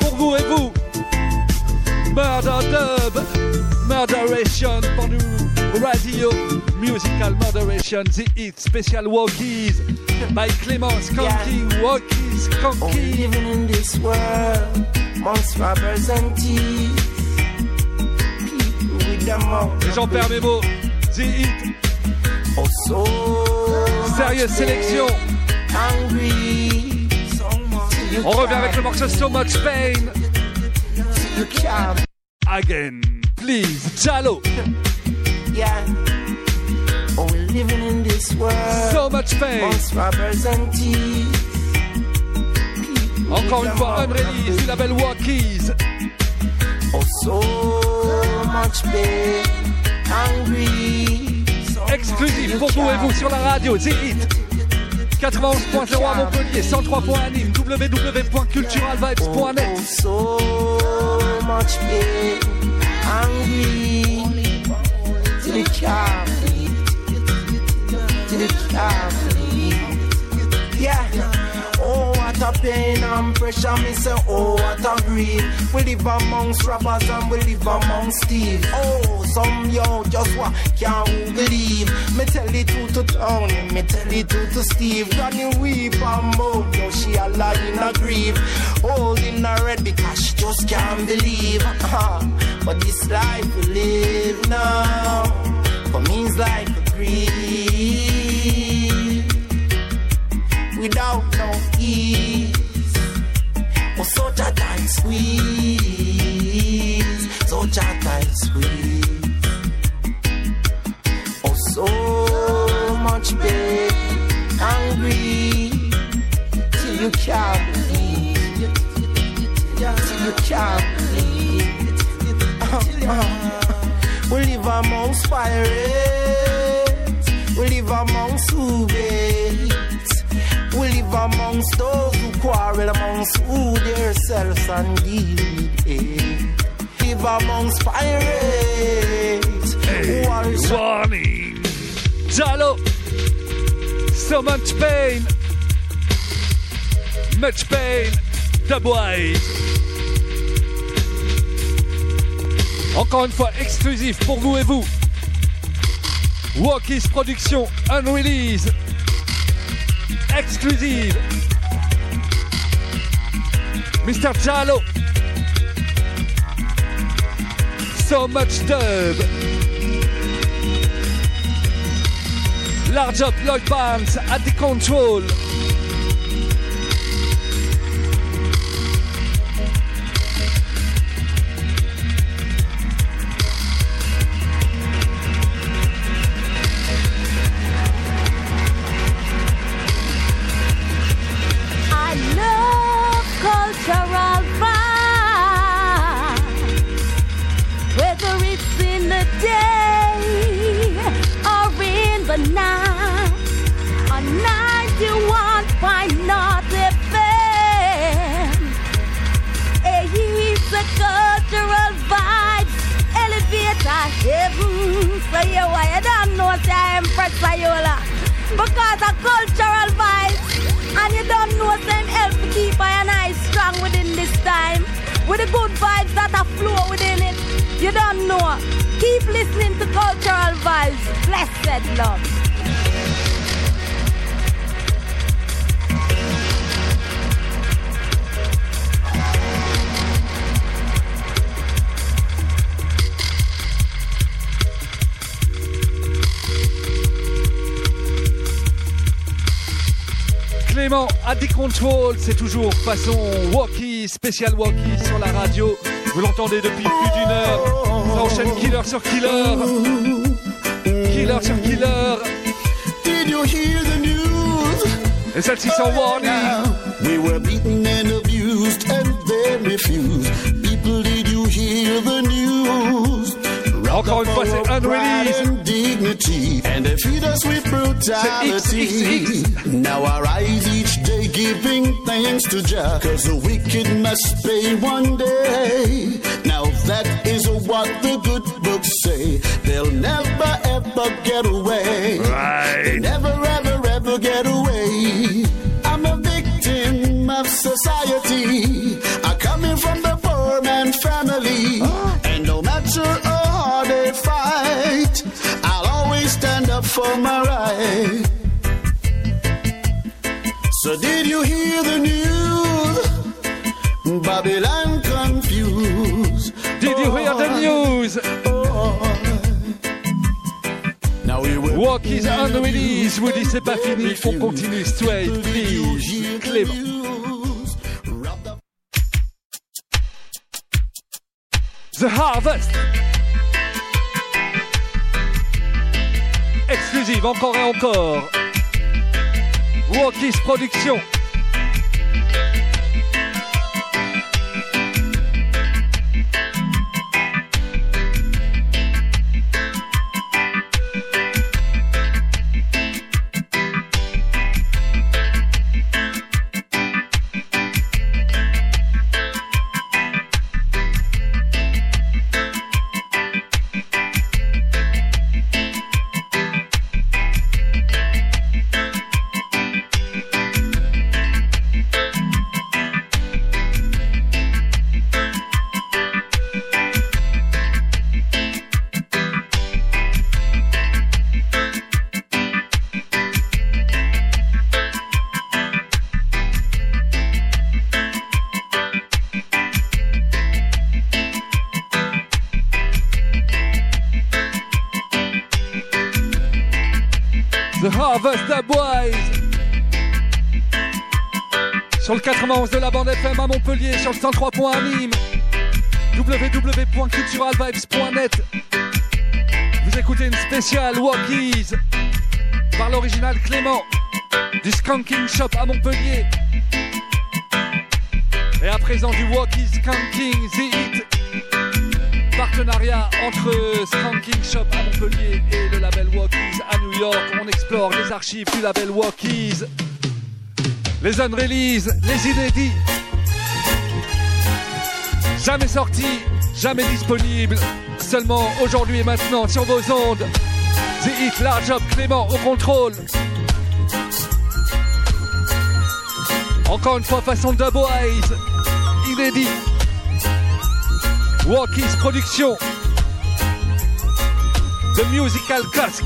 Murder Dub, Murderation pour nous. Radio, Musical Moderation, The Hit, Special Walkies by Clemence, Skunky, Walkies, Skunky. Living in this world, amongst robbers and thieves, people with the mouth. J'en perds mes mots, The Hit. Oh, so sérieuse sélection. Hungry, so on revient avec le morceau So Much Pain. Again, please, Jalo. Yeah. Oh, we're living in this world. So much pain. Most robbers and thieves. Encore une fois, unreleased du label Walkies. Oh, so much pain. Hungry. Exclusif pour vous et vous sur la radio, The Hit. 91.0 à Montpellier, 103.1 à Nîmes, www.culturalvibes.net. Oh, so much pain. Hungry. Till it can't bleed. Till it can't bleed. Yeah. Oh, what a pain and pressure. Me say, oh, what a grief. We live amongst robbers and we live amongst thieves. Oh, some yo just what can't believe. Me tell it to Tony, me tell it to Steve. Granny weep and moan, yo, she a lie in a grief. Holding her red because she just can't believe. But this life we live now, for me it's like a grief without no ease. Oh, such a tight squeeze, such a tight squeeze. Oh, so much pain, hungry, till you can't believe, till you can't believe. We live amongst pirates, we live amongst who baits, we live amongst those who quarrel amongst who themselves and deal with it. Live amongst pirates. Hey, warning! Jalo! So much pain! Much pain! Dubwise! Encore une fois, exclusif pour vous et vous. Walkies Production, unreleased. Exclusive. Mr. Jalo. So much dub. Large up Lloyd Barnes at the control. Cultural vibe, whether it's in the day or in the night, on 91.0 FM. It's a cultural vibes, elevator heaven. So you why you don't know say I'm Empress Viola, because of cultural vibes. And you don't know them help to keep I and I strong within this time. With the good vibes that are flow within it. You don't know. Keep listening to cultural vibes. Blessed love. Clément à des contrôles, c'est toujours façon walkie, spécial walkie sur la radio. Vous l'entendez depuis plus d'une heure. Ça enchaîne killer sur killer. Killer sur killer. Did you hear the news? Et celle-ci sans warning. We were beaten and abused and then refused. People, did you hear the news? Encore une fois, c'est unreleased. Dignity, and they feed us with brutality. Now I rise each day giving thanks to Jah, 'cause the wicked must pay one day. Now that is what the good books say. They'll never ever get away. Right. They'll never ever ever get away. I'm a victim of society. I come in from the poor man family, and no matter how hard they fight, for my ride. So did you hear the news? Babylon confused. Did you hear the news? Walkies on the release. Vous dites c'est pas fini, on continue straight, please. Clément. The Harvest. Exclusive, encore et encore. Walkies Production. The Harvest Boys. Sur le 91 de la bande FM à Montpellier, sur le 103.1 à Nîmes, www.culturalvibes.net. Vous écoutez une spéciale Walkies par l'original Clément du Skanking Shop à Montpellier. Et à présent du Walkies Skanking The Hit. Partenariat entre Skanking Shop à Montpellier et le label Walkies à New York. On explore les archives du label Walkies, les unreleased, les inédits, jamais sortis, jamais disponibles, seulement aujourd'hui et maintenant sur vos ondes. The Hit, Large Up, Clément au contrôle. Encore une fois façon de Boys, inédit. Walkies Production, The Musical Cask.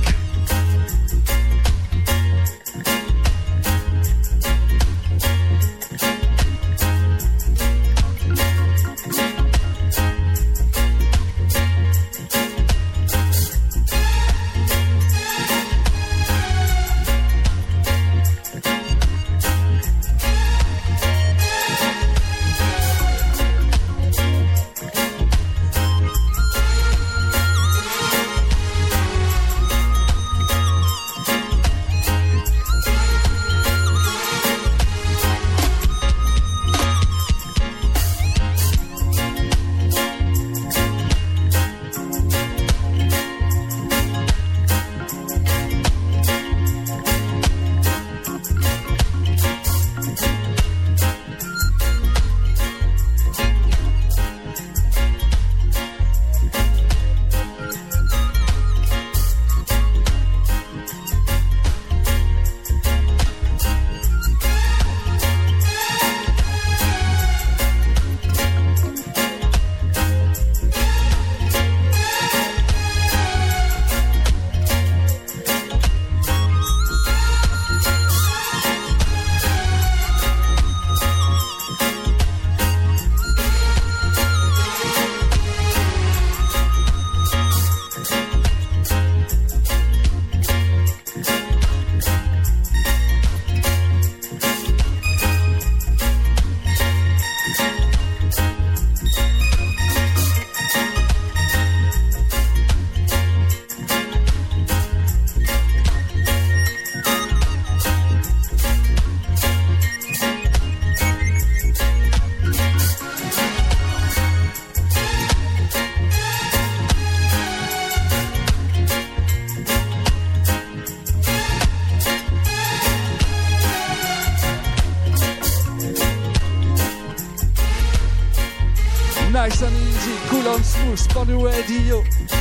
Nice and easy, cool and smooth, on the radio.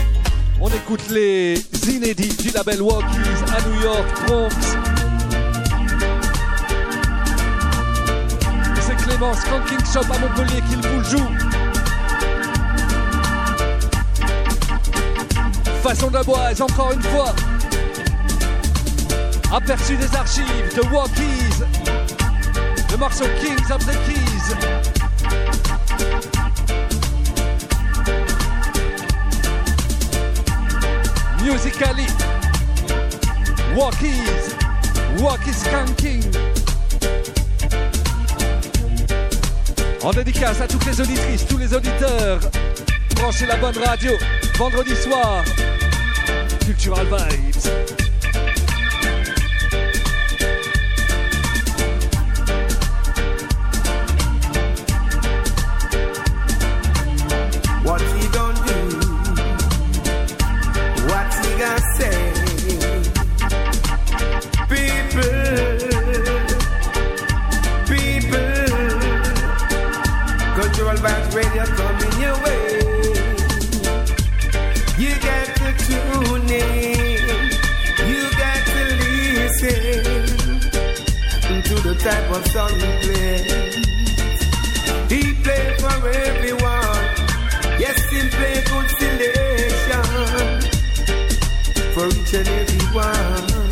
On écoute les inédits du label Walkies à New York, Bronx. C'est Clément Skanking Shop à Montpellier qui vous le joue. Façon de la boise, encore une fois. Aperçu des archives de Walkies. Le morceau Kings of the Keys. Musically, Walkies Skanking. En dédicace à toutes les auditrices, tous les auditeurs. Branchez la bonne radio, vendredi soir. Cultural Vibes. What he gonna do? What's he gonna say? People, Cultural Vibes Radio coming your way. You got to tune in. You got to listen to the type of song he plays. He plays for everyone. Yes, he play good selection for each and every one.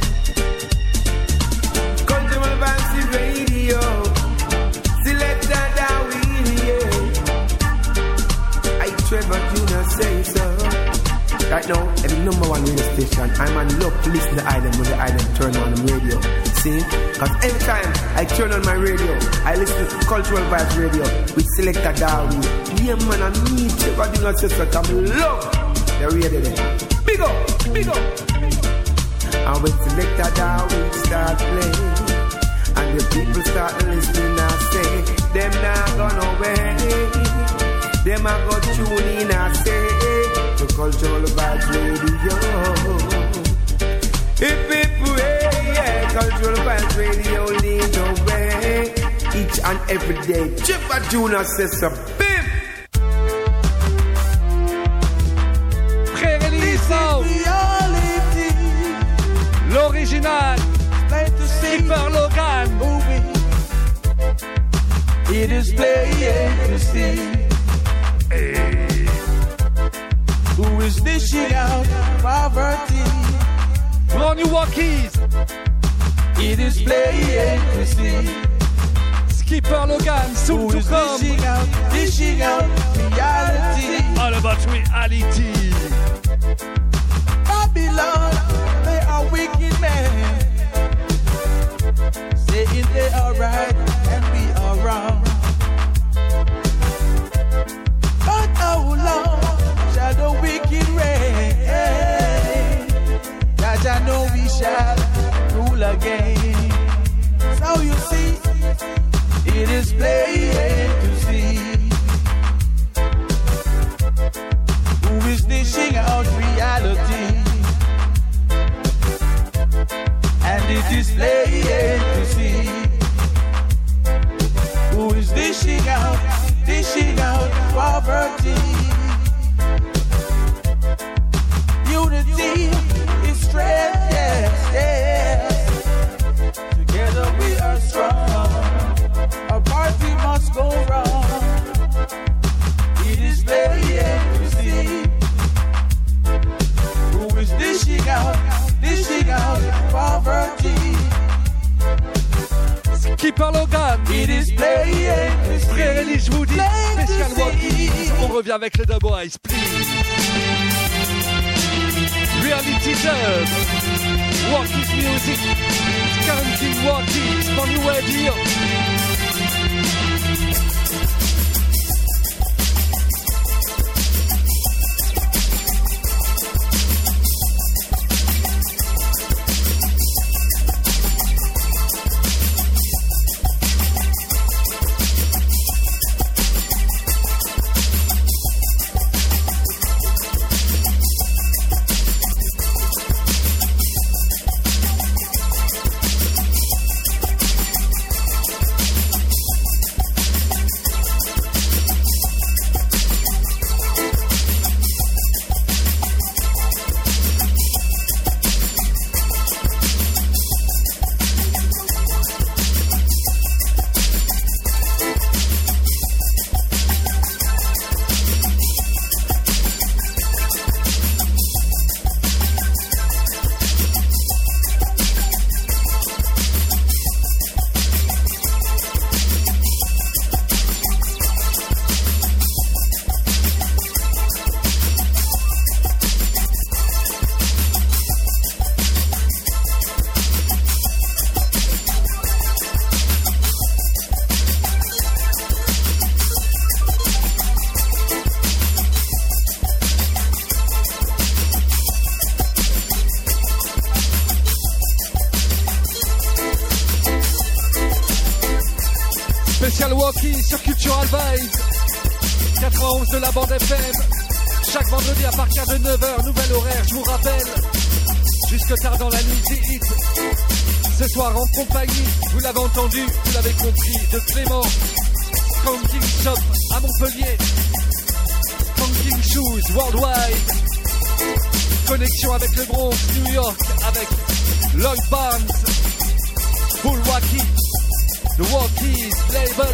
Cultural Vibes Radio, Selector Darwin, yeah. I Trevor Jr. say so. Right now, every number one radio station, I'm on love to listen to Island when the Island turn on the radio. See? Because every time I turn on my radio, I listen to Cultural Vibes Radio with Selector Darwin. Yeah, man, I need Trevor Jr. say so. I'm love the radio there. Big up, big up. And when Selector Darwin start playing, and the people start listening, I say, them not gonna away. Them a go tune in, I say, to Cultural Vibes Radio. If people, yeah, Cultural Vibes Radio lead the way. Each and every day, Trevor Jr. says so, bim! Pré-release now. L'original Skipper Logan. It is plain to see. Hey. Who is dishing out poverty? Brand new Walkies. It is plain to see. Skipper Logan, soon to come. Dishing out reality. All about reality. Babylon, they are wicked men, saying they are right and we are wrong. But how long shall the wicked reign? That I know we shall rule again. So you see, it is plain to see who is dishing out reality. And it is plain to see who is dishing out poverty. Unity is strength, yes, yes. Together we are strong. Our party must go wrong. It is plain to see who is dishing out poverty. Skipper Logan. It is plain to see. Pré-release, je vous dis, spécial Walkies. On revient avec le Dub Eyes, please. Reality Dub. Walkies Music. Skanking Walkies from your radio. Walkie sur Cultural Vibes 91 de la bande FM. Chaque vendredi à partir de 9h, nouvel horaire, je vous rappelle. Jusque tard dans la nuit, The Hit. Ce soir en compagnie, vous l'avez entendu, vous l'avez compris, de Clément, Skanking Shop à Montpellier, Skanking Shoes Worldwide, connexion avec le Bronx, New York, avec Lloyd Barnes, Bull Walkie, The Walkies Label.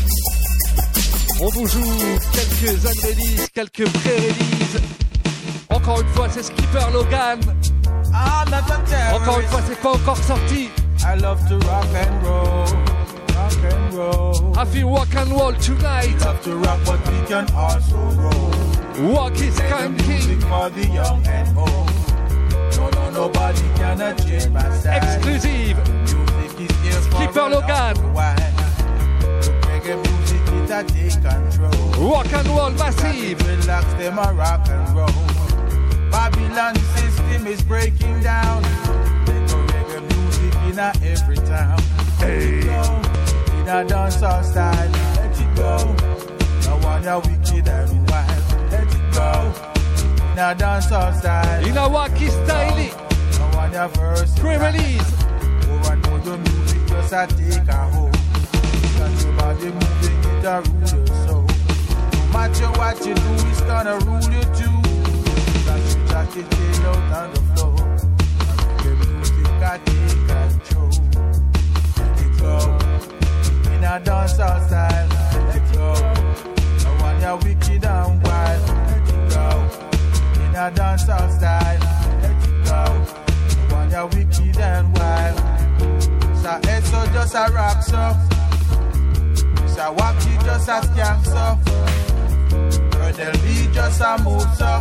On vous joue quelques unreleases, quelques pré-releases. Encore une fois, c'est Skipper Logan. Encore une fois, c'est pas encore sorti. I love to rock and roll, rock and roll. I feel rock and roll tonight. We love to rock, but we can also roll. Walk is music for the young and old. No, nobody can change my style. Exclusive. Music is here for Skipper Logan. The reggae music it a take control. Rock and roll massive. Relax them a rock and roll. Babylon system is breaking down. There's no reggae music in every town. Hey. In a dancehall style, let it go. No one ya wicked and wild. Let it go. In a dancehall style. In a wacky style. No one ya verse. Pre-release. Oh, I know the music just a take a hold. Got your body moving, it a rule your soul. No matter what you do, it's gonna rule you too. Jack it in out on the floor. The music I take control. Let it go. In a dancehall style. Let it go. No one ya wicked and wild. Let it go. In a dancehall style. Let it go. No one ya wicked and wild. So eso just a rock so. So Wacky just a scam so. Colonel B just a move so.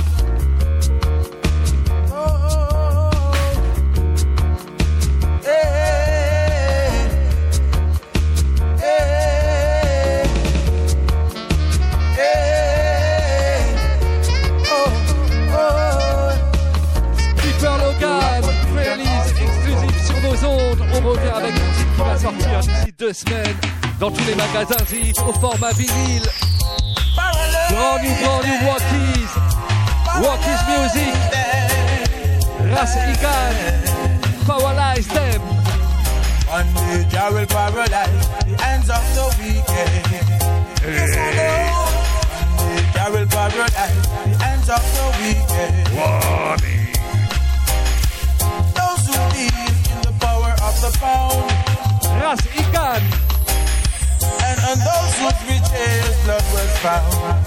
On revient avec un titre qui va sortir d'ici 2 semaines dans tous les magasins Zip au format vinyle. Brand new Walkies, Walkies Music, Ras Igan, Paralyze Them. One day Jah will paralyze the hands of the wicked. Yes, I know. One day Jah will paralyze the hands of the wicked. Warning. Those who believe of the pound, Ras Igan, and on those whose riches blood was found.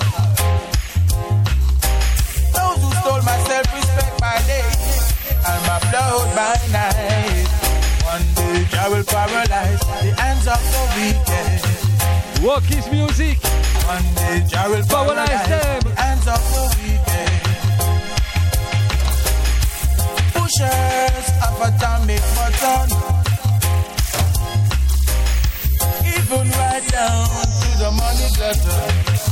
Those who stole my self-respect by day and my blood by night. One day Jah will paralyze the hands of the wicked. Walkies Music. One day Jah will paralyze the hands of the wicked. Pushers of atomic button, even right down to the money glutton.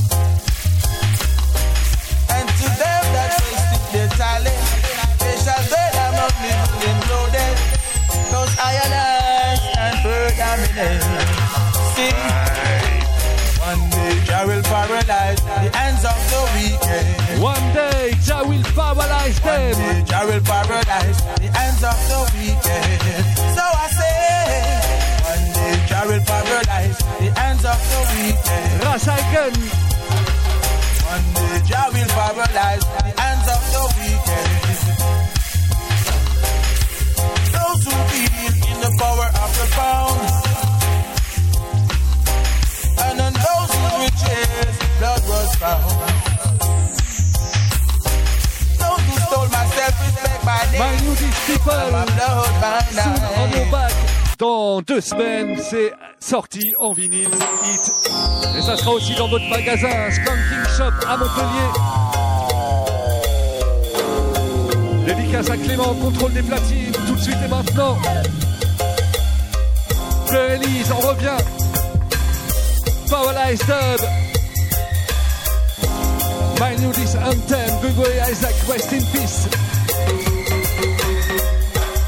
And to them that wasted their talent, they shall say I'm not living loaded. Cause I stand for dominance. See, one day Jah will paralyze the hands of the wicked. One day Jah will paralyze them. One day Jah will paralyze the hands of the wicked. So I say, one day Jah will paralyze the hands of the wicked. Ras Igan. One day Jah will paralyze the hands of the wicked. Those who believe in the power of the pound, and on those whose riches blood was found. Those who stole my self-respect by day, My new people, my blood by soon on your night. back. Dans 2 semaines, c'est sorti en vinyle, hit. Et ça sera aussi dans votre magasin, Skanking Shop à Montpellier. Dédicace à Clément, contrôle des platines, tout de suite et maintenant. Elise, on revient. Paralyze Dub. My New This Anthem, Gregory Isaac, rest in peace.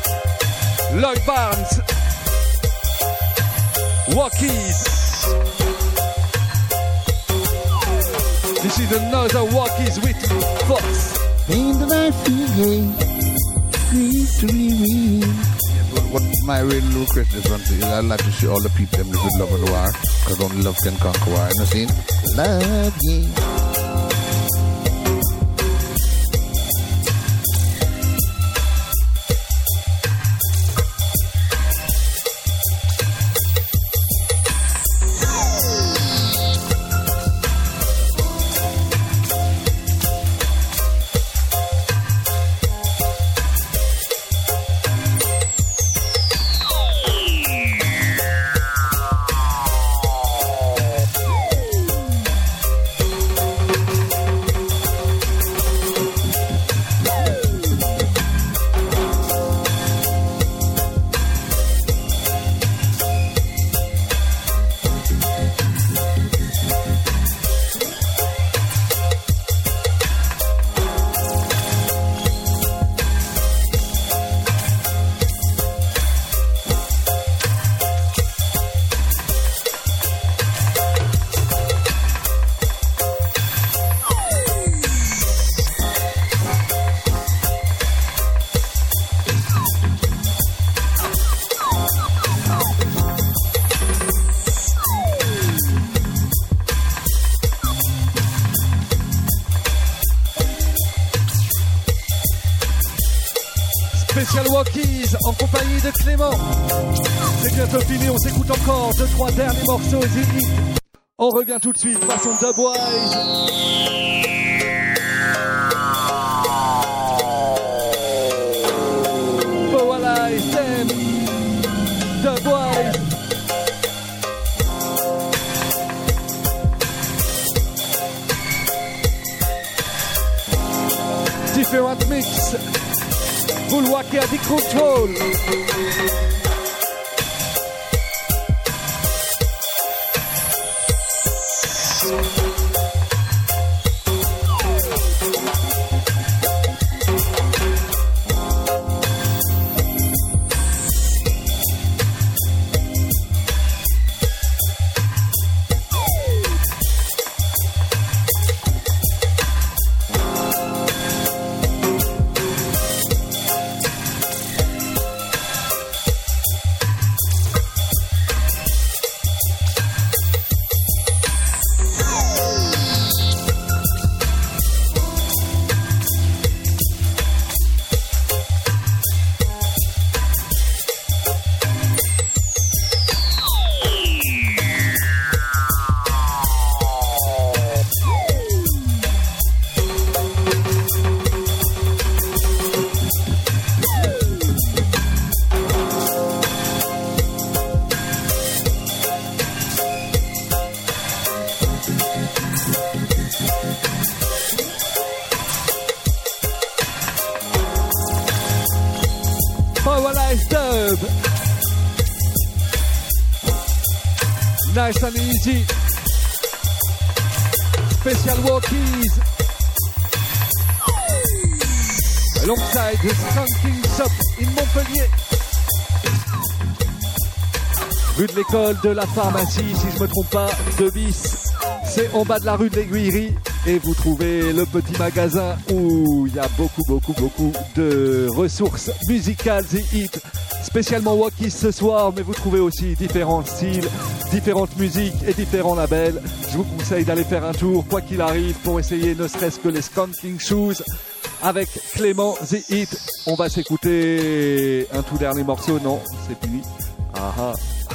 Lloyd Barnes. Walkies. This is another Walkies with Fox. Ain't that I feel free to be. What my real request is I'd like to see all the people them with love of the war, because only love can conquer war. You know see? Love you. Spécial Walkies en compagnie de Clément. C'est bientôt fini, on s'écoute encore 2-3 derniers morceaux. Ziggy. On revient tout de suite, façon Dubwise. Voilà, SM Dubwise. Different mix. Bulwaки at the control. Nice and easy. Special Walkies. Alongside the Skunking Shop in Montpellier. Rue de l'école de la pharmacie, si je me trompe pas, 2 bis. C'est en bas de la rue de l'Aiguillerie. Et vous trouvez le petit magasin où il y a beaucoup de ressources musicales et hits. Spécialement Walkies ce soir, mais vous trouvez aussi différents styles, différentes musiques et différents labels. Je vous conseille d'aller faire un tour, quoi qu'il arrive, pour essayer ne serait-ce que les Skunking Shoes avec Clément The Hit. On va s'écouter un tout dernier morceau, non, c'est fini. Ah.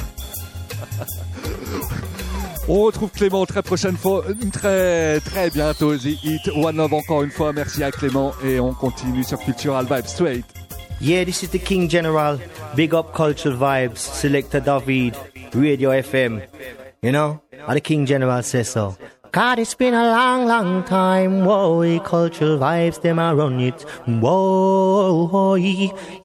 On retrouve Clément très prochaine fois, très bientôt. The Hit, One Love encore une fois. Merci à Clément et on continue sur Cultural Vibes straight. Yeah, this is the King General. Big up Cultural Vibes. Selector David, Radio FM. You know, how the King General says so. God, it's been a long time. Whoa, Cultural Vibes, them I run it. Whoa,